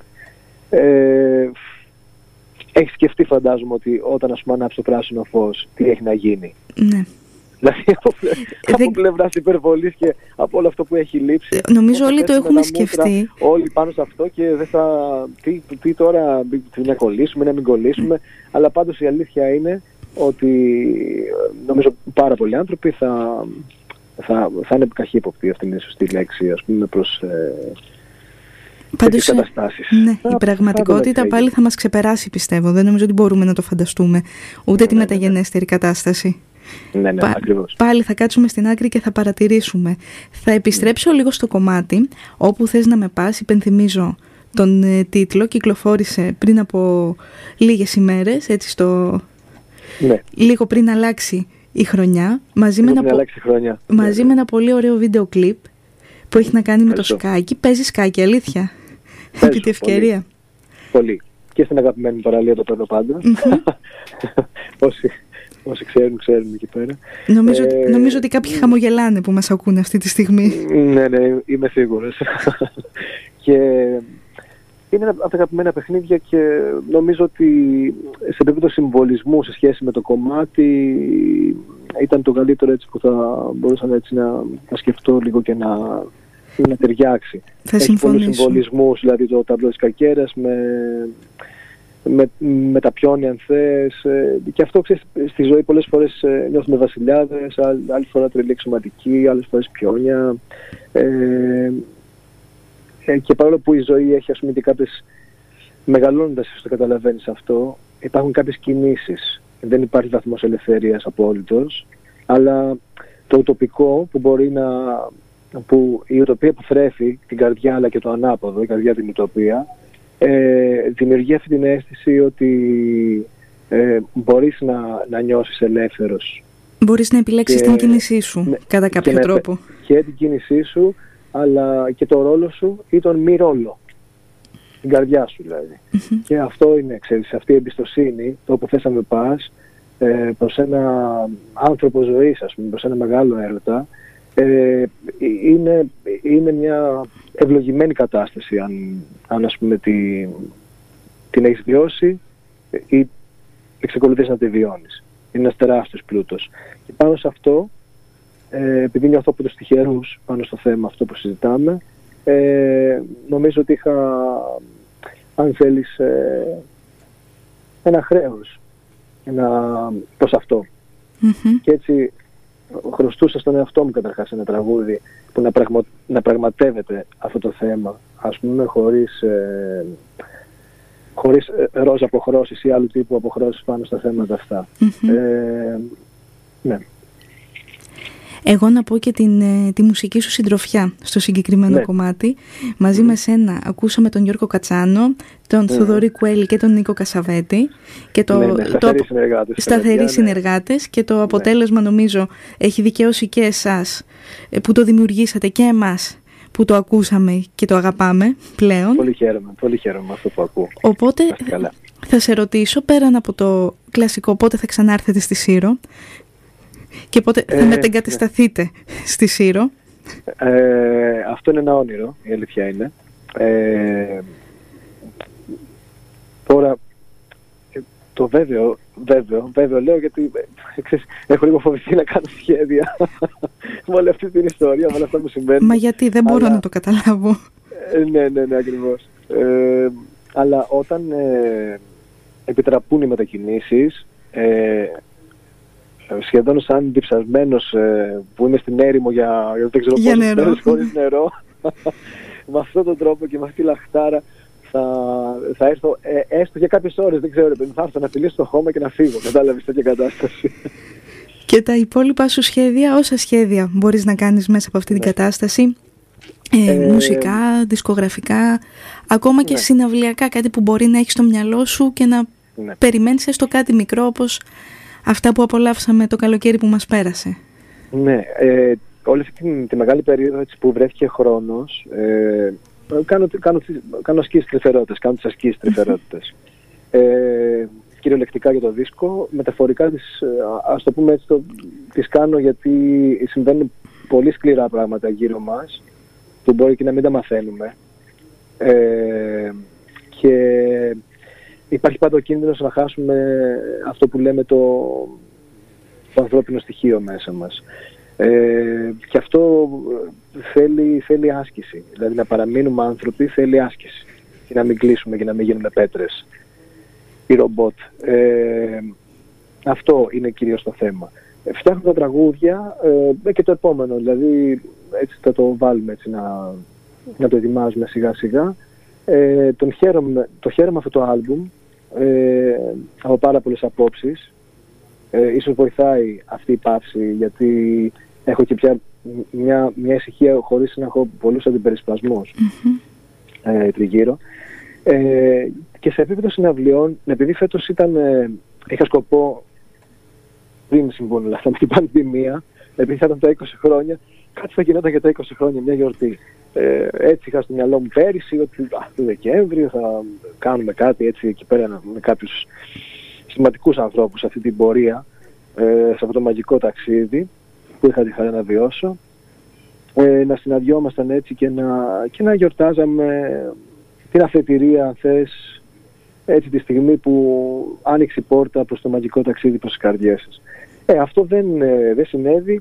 ε, έχει σκεφτεί, φαντάζομαι, ότι όταν, ας πούμε, ανάψει το πράσινο φως, τι έχει να γίνει. Ναι. Δηλαδή από, πλε... δεν... από πλευράς υπερβολής και από όλο αυτό που έχει λείψει. Νομίζω όλοι το έχουμε σκεφτεί. Μούτρα, όλοι πάνω σε αυτό και δεν θα... Τι, τι τώρα, να κολλήσουμε, να μην κολλήσουμε. Mm. Αλλά πάντως η αλήθεια είναι ότι νομίζω πάρα πολλοί άνθρωποι θα, θα, θα είναι καχύποπτοι, αυτή είναι η σωστή λέξη, ας πούμε, προς... Ε... Πάντως, ναι, η πραγματικότητα πάλι θα μας ξεπεράσει, πιστεύω. Δεν νομίζω ότι μπορούμε να το φανταστούμε. Ούτε ναι, τη μεταγενέστερη ναι, ναι. κατάσταση. Ναι, ναι, Πα- ακριβώς. Πάλι θα κάτσουμε στην άκρη και θα παρατηρήσουμε. Θα επιστρέψω λίγο στο κομμάτι. Όπου θες να με πας, υπενθυμίζω τον ε, τίτλο. Κυκλοφόρησε πριν από λίγες ημέρες, έτσι στο... Ναι. λίγο πριν αλλάξει η χρονιά. Μαζί, με ένα, πο... χρονιά. μαζί ναι. με ένα πολύ ωραίο βίντεο κλιπ που έχει να κάνει με το σκάκι. Παίζει σκάκι, αλήθεια. Επί τη ευκαιρία. Πολύ. πολύ. Και στην αγαπημένη μου παραλία το παίρνω πάντα. Mm-hmm. όσοι, όσοι ξέρουν, ξέρουν εκεί πέρα. Νομίζω, ε... νομίζω ότι κάποιοι χαμογελάνε που μας ακούνε αυτή τη στιγμή. Ναι, ναι, είμαι σίγουρος. Και είναι ένα από τα αγαπημένα παιχνίδια και νομίζω ότι σε επίπεδο συμβολισμού σε σχέση με το κομμάτι ήταν το καλύτερο έτσι που θα μπορούσα έτσι να, να σκεφτώ λίγο και να, να ταιριάξει. Θα έχει πολλούς συμβολισμούς, δηλαδή το ταμπλό της Κακέρας με, με, με τα πιόνι αν θες, και αυτό ξέρεις, στη ζωή πολλές φορές νιώθουμε βασιλιάδες, άλλη φορά τρελή εξωματική, άλλες φορές πιόνια. Ε, και παρόλο που η ζωή έχει, ας πούμε, και κάποιες, μεγαλώνοντας ίσως το καταλαβαίνεις αυτό, υπάρχουν κάποιες κινήσεις. Δεν υπάρχει βαθμός ελευθερίας απόλυτος, αλλά το ουτοπικό που μπορεί να... που η ουτοπία που θρέφει την καρδιά αλλά και το ανάποδο, η καρδιά την ουτοπία, ε, δημιουργεί αυτή την αίσθηση ότι ε, μπορείς να, να νιώσεις ελεύθερος. Μπορείς να επιλέξεις και, την κίνησή σου, ναι, κατά κάποιο και τρόπο. Να, και την κίνησή σου, αλλά και το ρόλο σου ή τον μη ρόλο. Την καρδιά σου δηλαδή. Mm-hmm. Και αυτό είναι, ξέρεις, αυτή η εμπιστοσύνη, το που θες να με πας, ε, προς ένα άνθρωπο ζωής, ας πούμε, προς ένα μεγάλο έρωτα, ε, είναι, είναι μια ευλογημένη κατάσταση αν, αν ας πούμε τη, την έχεις βιώσει ή εξακολουθείς να τη βιώνεις. Είναι ένας τεράστιος πλούτος. Και πάνω σε αυτό, ε, επειδή νιώθω από τους τυχερούς πάνω στο θέμα αυτό που συζητάμε, ε, νομίζω ότι είχα, αν θέλεις, ε, ένα χρέος ένα, προς αυτό. Mm-hmm. Και έτσι χρωστούσα στον εαυτό μου καταρχάς ένα τραγούδι που να, πραγμα, να πραγματεύεται αυτό το θέμα, ας πούμε, χωρίς, ε, χωρίς ε, ροζ αποχρώσεις ή άλλου τύπου αποχρώσεις πάνω στα θέματα αυτά. Mm-hmm. Ε, ναι. Εγώ να πω και την, τη μουσική σου συντροφιά στο συγκεκριμένο ναι. κομμάτι. Μαζί mm. με σένα ακούσαμε τον Γιώργο Κατσάνο, τον mm. Θοδωρή Κουέλη και τον Νίκο Κασαβέτη. Και το, ναι, ναι, σταθεροί συνεργάτες. Σταθεροί ναι. συνεργάτες και το αποτέλεσμα ναι. νομίζω έχει δικαιώσει και εσάς που το δημιουργήσατε και εμάς που το ακούσαμε και το αγαπάμε πλέον. Πολύ χαίρομαι, πολύ χαίρομαι αυτό που ακούω. Οπότε θα σε ρωτήσω, πέραν από το κλασικό, πότε θα ξανάρθετε στη Σύρο και πότε θα ε, μετεγκατασταθείτε ναι. στη Σύρο. Ε, αυτό είναι ένα όνειρο, η αλήθεια είναι. Ε, τώρα, το βέβαιο, βέβαιο, βέβαιο λέω γιατί ξέρεις, έχω λίγο φοβηθεί να κάνω σχέδια με όλη αυτή την ιστορία, με όλα αυτά που συμβαίνουν. Μα γιατί, δεν μπορώ αλλά, να το καταλάβω. Ε, ναι, ναι, ναι, ακριβώς. Ε, αλλά όταν ε, επιτραπούν οι μετακινήσεις, ε, σχεδόν σαν διψασμένος ε, που είμαι στην έρημο για, για δεν ξέρω για πόσες νερό. μέρες χωρίς νερό, με αυτόν τον τρόπο και με αυτή τη λαχτάρα θα, θα έρθω ε, έστω για κάποιες ώρες, δεν ξέρω, θα έρθω να φιλήσω στο χώμα και να φύγω, κατάλαβες τέτοια κατάσταση. Και τα υπόλοιπα σου σχέδια, όσα σχέδια μπορείς να κάνεις μέσα από αυτή την ναι. κατάσταση, ε, ε, μουσικά, δισκογραφικά, ακόμα και ναι. συναυλιακά, κάτι που μπορεί να έχεις στο μυαλό σου και να ναι. περιμένεις έστω κάτι μικρό όπως αυτά που απολαύσαμε το καλοκαίρι που μας πέρασε. Ναι, ε, όλη αυτή τη, τη μεγάλη περίοδο έτσι, που βρέθηκε χρόνος, ε, κάνω, κάνω, κάνω ασκήσεις τρυφερότητες, κάνω τις ασκήσεις τρυφερότητες. Ε, κυριολεκτικά για το δίσκο, μεταφορικά τις, ας το πούμε έτσι, το, τις κάνω γιατί συμβαίνουν πολύ σκληρά πράγματα γύρω μας, που μπορεί και να μην τα μαθαίνουμε. Ε, και υπάρχει πάντα ο κίνδυνος να χάσουμε αυτό που λέμε το, το ανθρώπινο στοιχείο μέσα μας. Ε, και αυτό θέλει, θέλει άσκηση. Δηλαδή να παραμείνουμε άνθρωποι θέλει άσκηση. Και να μην κλείσουμε και να μην γίνουμε πέτρες ή ρομπότ. Ε, αυτό είναι κυρίως το θέμα. Φτιάχνω τα τραγούδια ε, και το επόμενο. Δηλαδή έτσι θα το βάλουμε έτσι να, να το ετοιμάζουμε σιγά σιγά. Ε, τον χαίρομαι, το χαίρομαι αυτό το άλμπουμ ε, από πάρα πολλές απόψεις. Ε, ίσως βοηθάει αυτή η παύση γιατί έχω και πια μια, μια ησυχία χωρίς να έχω πολλούς αντιπερισπασμούς mm-hmm. ε, τριγύρω. Ε, και σε επίπεδο συναυλιών, επειδή φέτος ήταν, ε, είχα σκοπό πριν συμβούν όλα αυτά με την πανδημία, επειδή θα ήταν τα είκοσι χρόνια, κάτι θα γινόταν για τα είκοσι χρόνια, μια γιορτή. Ε, έτσι είχα στο μυαλό μου πέρυσι ότι α, το Δεκέμβριο θα κάνουμε κάτι έτσι εκεί πέρα με κάποιους σημαντικούς ανθρώπους σε αυτή την πορεία, ε, σε αυτό το μαγικό ταξίδι που είχα τη χαρά να βιώσω, ε, να συναντιόμασταν έτσι και να, και να γιορτάζαμε την αφετηρία, αν θες, έτσι τη στιγμή που άνοιξε η πόρτα προς το μαγικό ταξίδι προς τις καρδιές σας. Ε, αυτό δεν, ε, δεν συνέβη,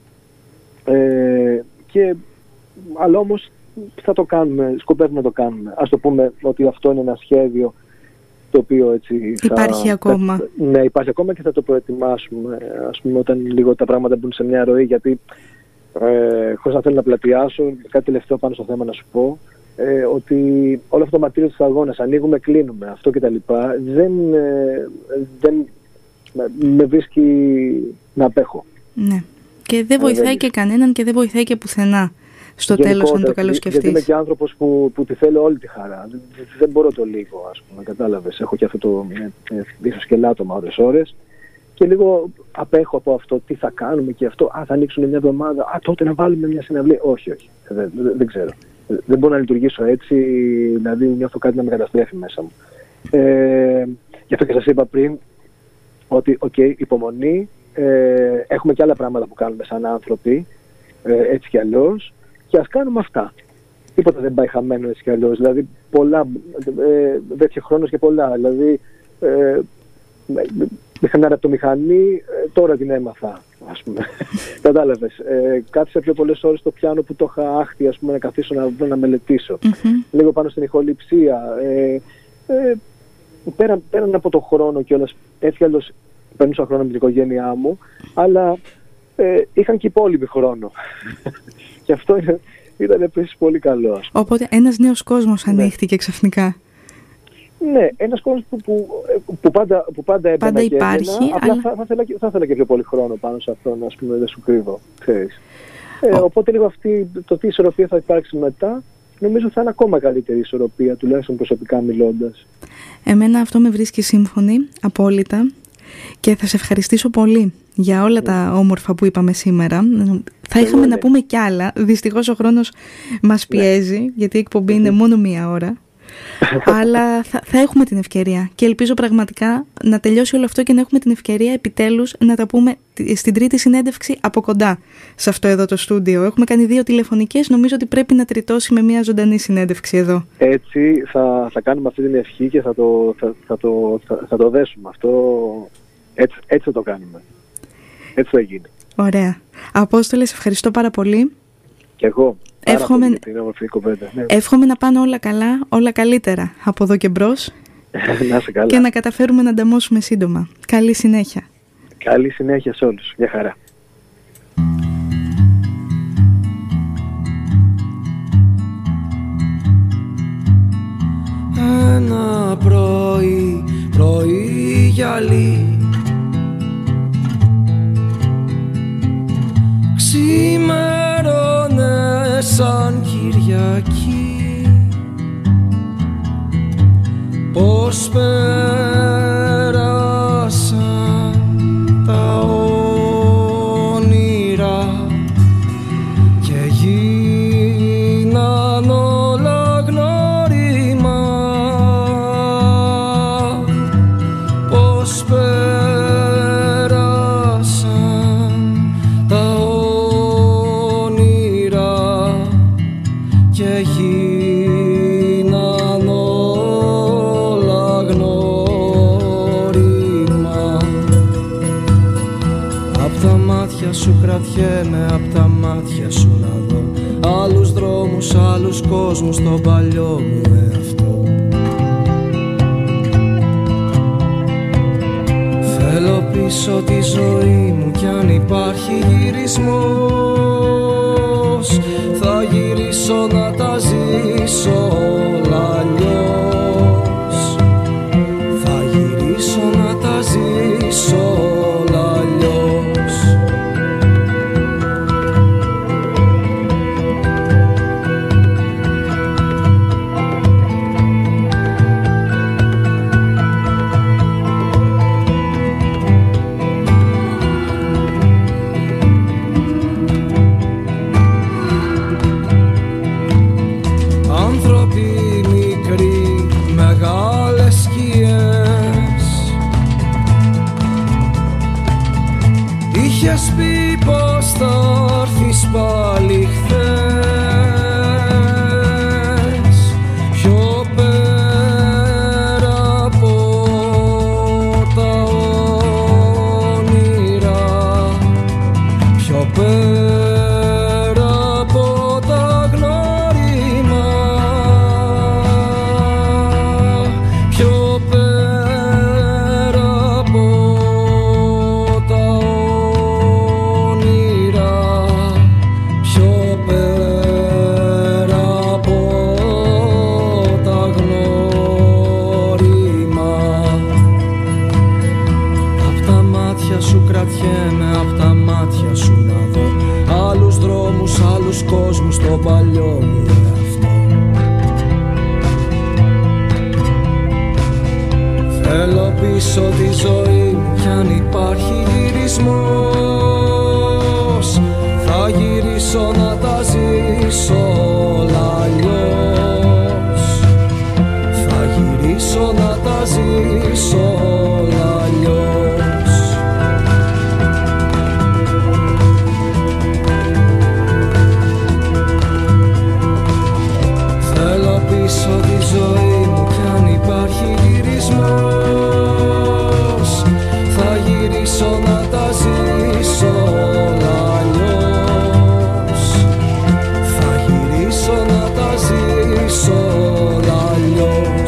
ε, και, αλλά όμως θα το κάνουμε, σκοπεύουμε να το κάνουμε. Ας το πούμε ότι αυτό είναι ένα σχέδιο το οποίο έτσι θα, υπάρχει ακόμα. Θα, ναι, υπάρχει ακόμα και θα το προετοιμάσουμε, ας πούμε, όταν λίγο τα πράγματα μπουν σε μια ροή, γιατί ε, χωρίς να θέλω να πλατιάσω, κάτι τελευταίο πάνω στο θέμα να σου πω, ε, ότι όλο αυτό το μαρτύριο της αγώνας, ανοίγουμε, κλείνουμε, αυτό και τα λοιπά, δεν, ε, δεν με βρίσκει να απέχω. Ναι. Και δεν βοηθάει ε, και κανέναν και δεν βοηθάει και πουθενά στο τέλος, αν το καλοσκεφτείς. Γιατί είμαι και άνθρωπος που, που τη θέλω όλη τη χαρά. Δεν, δεν μπορώ το λίγο, ας πούμε, κατάλαβες. Έχω και αυτό το ε, ε, ίσως και λάτωμα ώρες ώρες. Και λίγο απέχω από αυτό, τι θα κάνουμε και αυτό. Α, θα ανοίξουν μια εβδομάδα. Α, τότε να βάλουμε μια συναυλία. Όχι, όχι. Δεν, δεν, δεν ξέρω. Δεν μπορώ να λειτουργήσω έτσι, δηλαδή νιώθω κάτι να με καταστρέφει μέσα μου. Ε, γι' αυτό και σας είπα πριν ότι, οκ, okay, υπομονή. Ε, έχουμε και άλλα πράγματα που κάνουμε σαν άνθρωποι, ε, έτσι κι αλλιώς, και ας κάνουμε αυτά. Τίποτα δεν πάει χαμένο έτσι κι αλλιώς. Δηλαδή, πολλά, ε, δέθηκε χρόνος και πολλά. Δηλαδή, ε, είχα μια ραπτομηχανή, ε, τώρα την έμαθα, ας πούμε. Κατάλαβες. Ε, κάθισα πιο πολλές ώρες στο πιάνο που το είχα άχτη, ας πούμε, να καθίσω να, να μελετήσω. Mm-hmm. Λίγο πάνω στην ηχοληψία. Ε, ε, πέραν, πέραν από το χρόνο κιόλας, έτσι κι αλλιώς περνούσα χρόνο με την οικογένειά μου, αλλά ε, είχαν και υπόλοιποι χρόνο. Και αυτό είναι, ήταν επίσης πολύ καλό. Οπότε ένας νέος κόσμος ανοίχτηκε ξαφνικά. Ναι, ένας κόσμος που, που, που πάντα, που πάντα έμπαινα Πάντα και υπάρχει, έμπαινα, απλά αλλά- θα, θα, ήθελα, και- θα ήθελα και πιο πολύ χρόνο πάνω σε αυτό, ας πούμε, δεν σου κρύβω, ξέρεις. Ε, οπότε λίγο αυτή, το τι ισορροπία θα υπάρξει μετά, νομίζω θα είναι ακόμα καλύτερη ισορροπία, τουλάχιστον προσωπικά μιλώντας. Εμένα αυτό με βρίσκει σύμφωνη, απόλυτα, και θα σε ευχαριστήσω πολύ για όλα τα όμορφα που είπαμε σήμερα. Θα είχαμε ναι. να πούμε κι άλλα, δυστυχώς ο χρόνος μας πιέζει, γιατί η εκπομπή είναι μόνο μία ώρα. Αλλά θα, θα έχουμε την ευκαιρία και ελπίζω πραγματικά να τελειώσει όλο αυτό και να έχουμε την ευκαιρία επιτέλους να τα πούμε τ- στην τρίτη συνέντευξη από κοντά σε αυτό εδώ το στούντιο. Έχουμε κάνει δύο τηλεφωνικές, νομίζω ότι πρέπει να τριτώσει με μια ζωντανή συνέντευξη εδώ. Έτσι θα, θα κάνουμε αυτή την ευχή και θα το, θα, θα το, θα, θα το δέσουμε. Αυτό, έτσι, έτσι θα το κάνουμε. Έτσι θα γίνει. Ωραία. Απόστολε, σε ευχαριστώ πάρα πολύ. Και εγώ. Πάρα Εύχομαι- πολύ για την όμορφη κουβέντα. Ναι. Εύχομαι να πάνε όλα καλά, όλα καλύτερα από εδώ και μπρος Να είσαι καλά. και να καταφέρουμε να ανταμώσουμε σύντομα. Καλή συνέχεια. Καλή συνέχεια σε όλους. Γεια χαρά. Ένα πρωί, πρωί γυαλί, ξημέρωνε σαν Κυριακή. Πώς πέρασαν τα όνειρα και γίναν όλα γνώριμα. Πώς πέρασαν τα όνειρα και γίναν όλα γνώριμα. Απ' τα μάτια σου κρατιέμαι, απ' τα μάτια σου να δω άλλους δρόμους, άλλους κόσμους, τον παλιό μου εαυτό. Θέλω πίσω τη ζωή μου κι αν υπάρχει γυρισμός, θα γυρίσω να τα ζήσω όλα αλλιώς. Θα γυρίσω να τα ζήσω όλα αλλιώς. Άνθρωποι μικροί, μεγάλες σκιές. Είχες πει πως θα έρθεις πάλι χθες, πιο πέρα από τα όνειρα, πιο πέρα από τα γνώριμα, πιο πέρα από τα όνειρα, πιο πέρα από τα γνώριμα. Απ' τα μάτια σου κρατιέμαι, απ' τα μάτια σου να δω άλλους δρόμους, άλλους κόσμους, το παλιό μου εαυτό. Θέλω πίσω τη ζωή μου κι αν υπάρχει γυρισμός, θα γυρίσω να τα ζήσω όλα αλλιώς. Θα γυρίσω να τα ζήσω όλα αλλιώς. Θέλω πίσω τη ζωή μου κι αν υπάρχει γυρισμός, θα γυρίσω να τα ζήσω όλα αλλιώς. Θα γυρίσω να τα ζήσω όλα αλλιώς.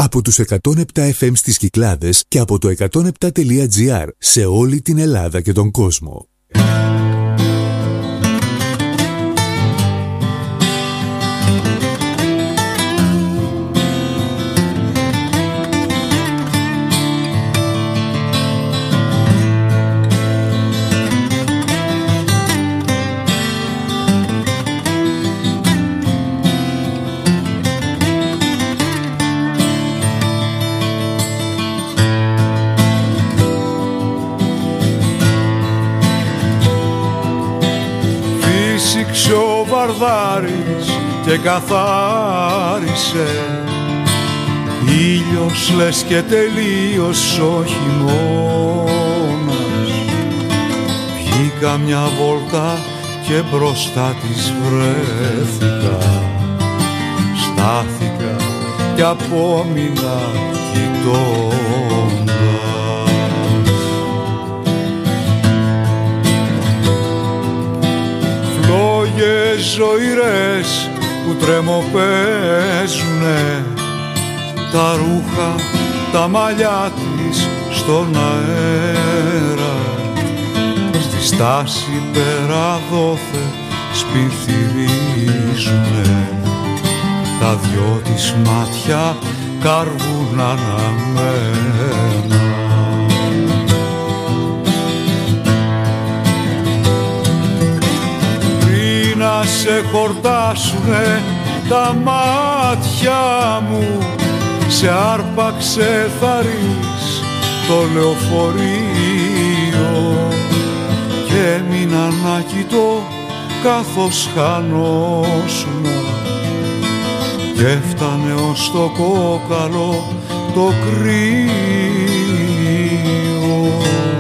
από τους εκατόν επτά εφ εμ στις Κυκλάδες και από το εκατόν επτά τελεία τζι άρ σε όλη την Ελλάδα και τον κόσμο. Ο Βαρδάρης και καθάρισε, ήλιος λες και τελείωσε ο χειμώνας. Βγήκα μια βόλτα και μπροστά της βρέθηκα, στάθηκα και απόμεινα κοιτώντας. Φλόγες ζωηρές που τρεμοπαίζουνε, τα ρούχα, τα μαλλιά της στον αέρα. Στη στάση πέρα δόθε σπινθυρίζουνε, τα δυο της μάτια καρβούν αναμένα. Να σε χορτάσουνε τα μάτια μου, σε άρπαξε θαρρής το λεωφορείο και έμεινα να κοιτώ καθώς χανόσουνα και έφτανε ως το κόκαλο το κρύο.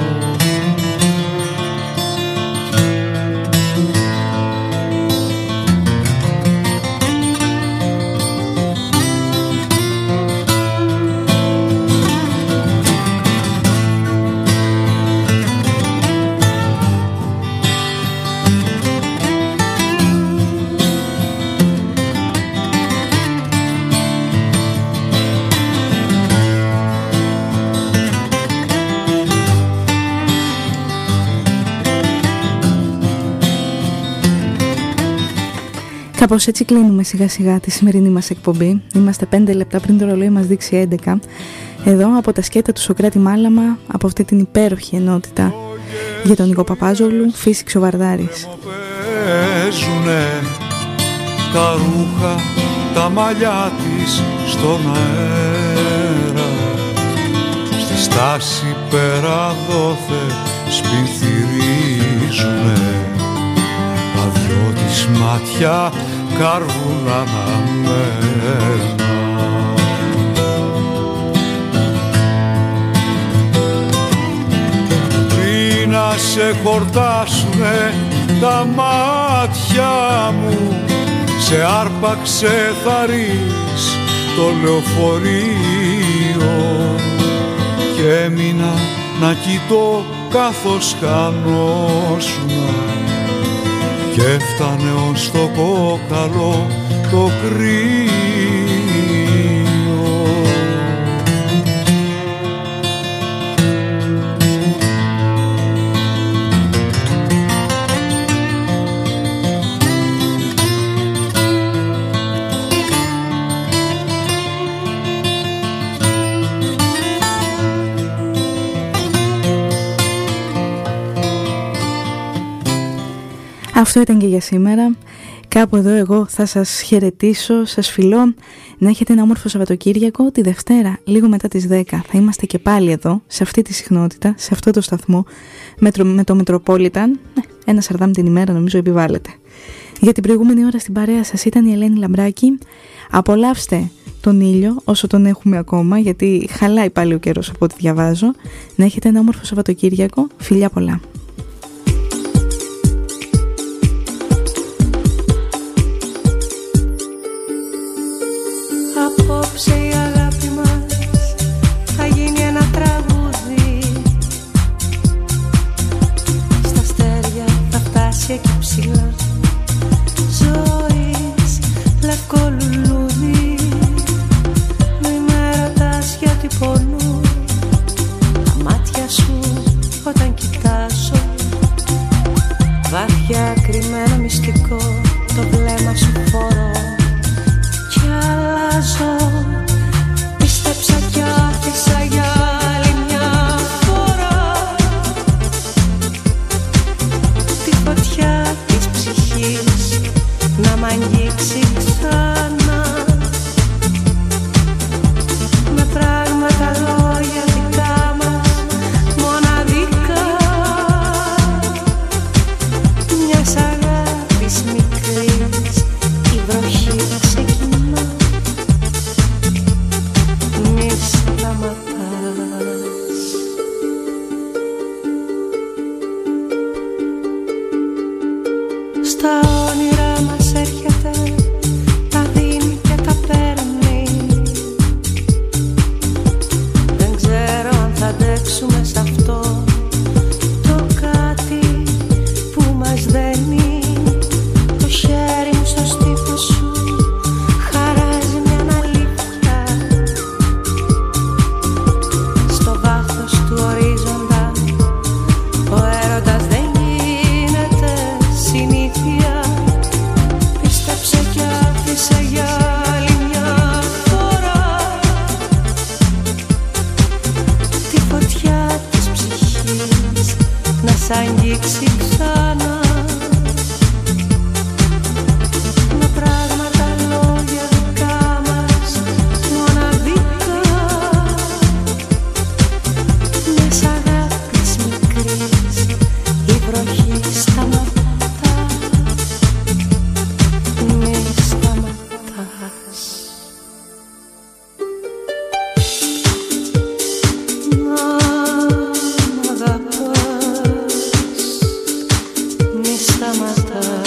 Κάπως έτσι κλείνουμε σιγά σιγά τη σημερινή μας εκπομπή. Είμαστε πέντε λεπτά πριν το ρολόι μας δείξει έντεκα. Εδώ από τα σκέτα του Σωκράτη Μάλαμα, από αυτή την υπέροχη ενότητα για τον Νίκο Παπάζογλου, φύσηξε ο Βαρδάρης. Παίζουνε τα ρούχα, τα μαλλιά της στον αέρα. Στη στάση πέρα δόθε σπινθυρίζουνε, τα δυο της μάτια καρβούν αναμένα. Πριν να σε χορτάσουνε τα μάτια μου, σε άρπαξε θαρρής το λεωφορείο και έμεινα να κοιτώ καθώς χανόσουνα και έφτανε ως το κόκαλο το κρύο. Αυτό ήταν και για σήμερα. Κάπου εδώ εγώ θα σας χαιρετήσω, σας φιλώ. Να έχετε ένα όμορφο Σαββατοκύριακο. Τη Δευτέρα, λίγο μετά τις δέκα, θα είμαστε και πάλι εδώ, σε αυτή τη συχνότητα, σε αυτό το σταθμό, με το Μετροπόλιταν. Ένα σαρδάμ την ημέρα νομίζω επιβάλλεται. Για την προηγούμενη ώρα στην παρέα σας ήταν η Ελένη Λαμπράκη. Απολαύστε τον ήλιο όσο τον έχουμε ακόμα, γιατί χαλάει πάλι ο καιρός από ό,τι διαβάζω. Να έχετε ένα όμορφο Σαββατοκύριακο. Φιλιά πολλά. Απόψε η αγάπη μας θα γίνει ένα τραγούδι, στα αστέρια θα φτάσει εκεί ψηλά, ζωής λευκό λουλούδι. Μη με ρωτάς αγγίξει ξανά. Με πράγματα λόγια δικά μας μοναδικά, μιας αγάπης μικρής η βροχή σταματά. Μη σταματάς να μ' αγαπάς, μη σταματάς.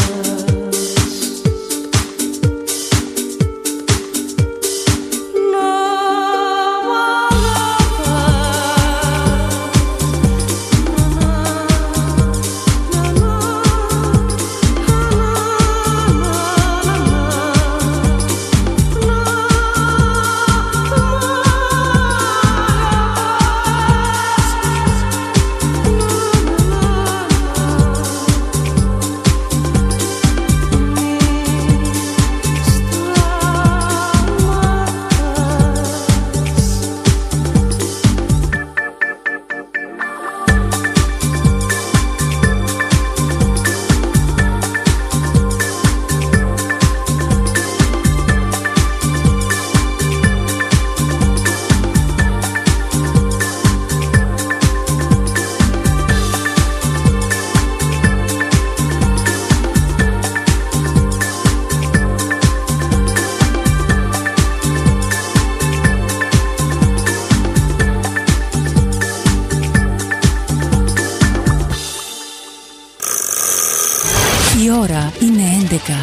Η ώρα είναι έντεκα.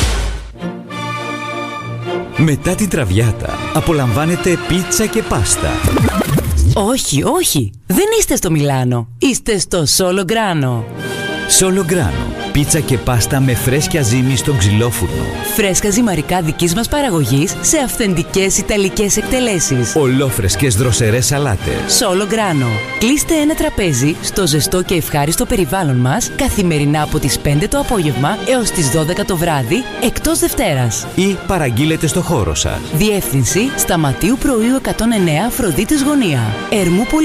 Μετά την Τραβιάτα απολαμβάνετε πίτσα και πάστα. Όχι, όχι, δεν είστε στο Μιλάνο. Είστε στο Solo Grano. Solo Grano. Πίτσα και πάστα με φρέσκια ζύμη στον ξυλόφουρνο. Φρέσκα ζυμαρικά δικής μας παραγωγής σε αυθεντικές ιταλικές εκτελέσεις. Ολόφρεσκες δροσερές σαλάτες. Solo Grano. Κλείστε ένα τραπέζι στο ζεστό και ευχάριστο περιβάλλον μας καθημερινά από τις πέντε το απόγευμα έως τις δώδεκα το βράδυ, εκτός Δευτέρας. Ή παραγγείλετε στο χώρο σας. Διεύθυνση Σταματίου Πρωίου εκατόν εννέα, Αφροδίτης Γωνία. Ερμού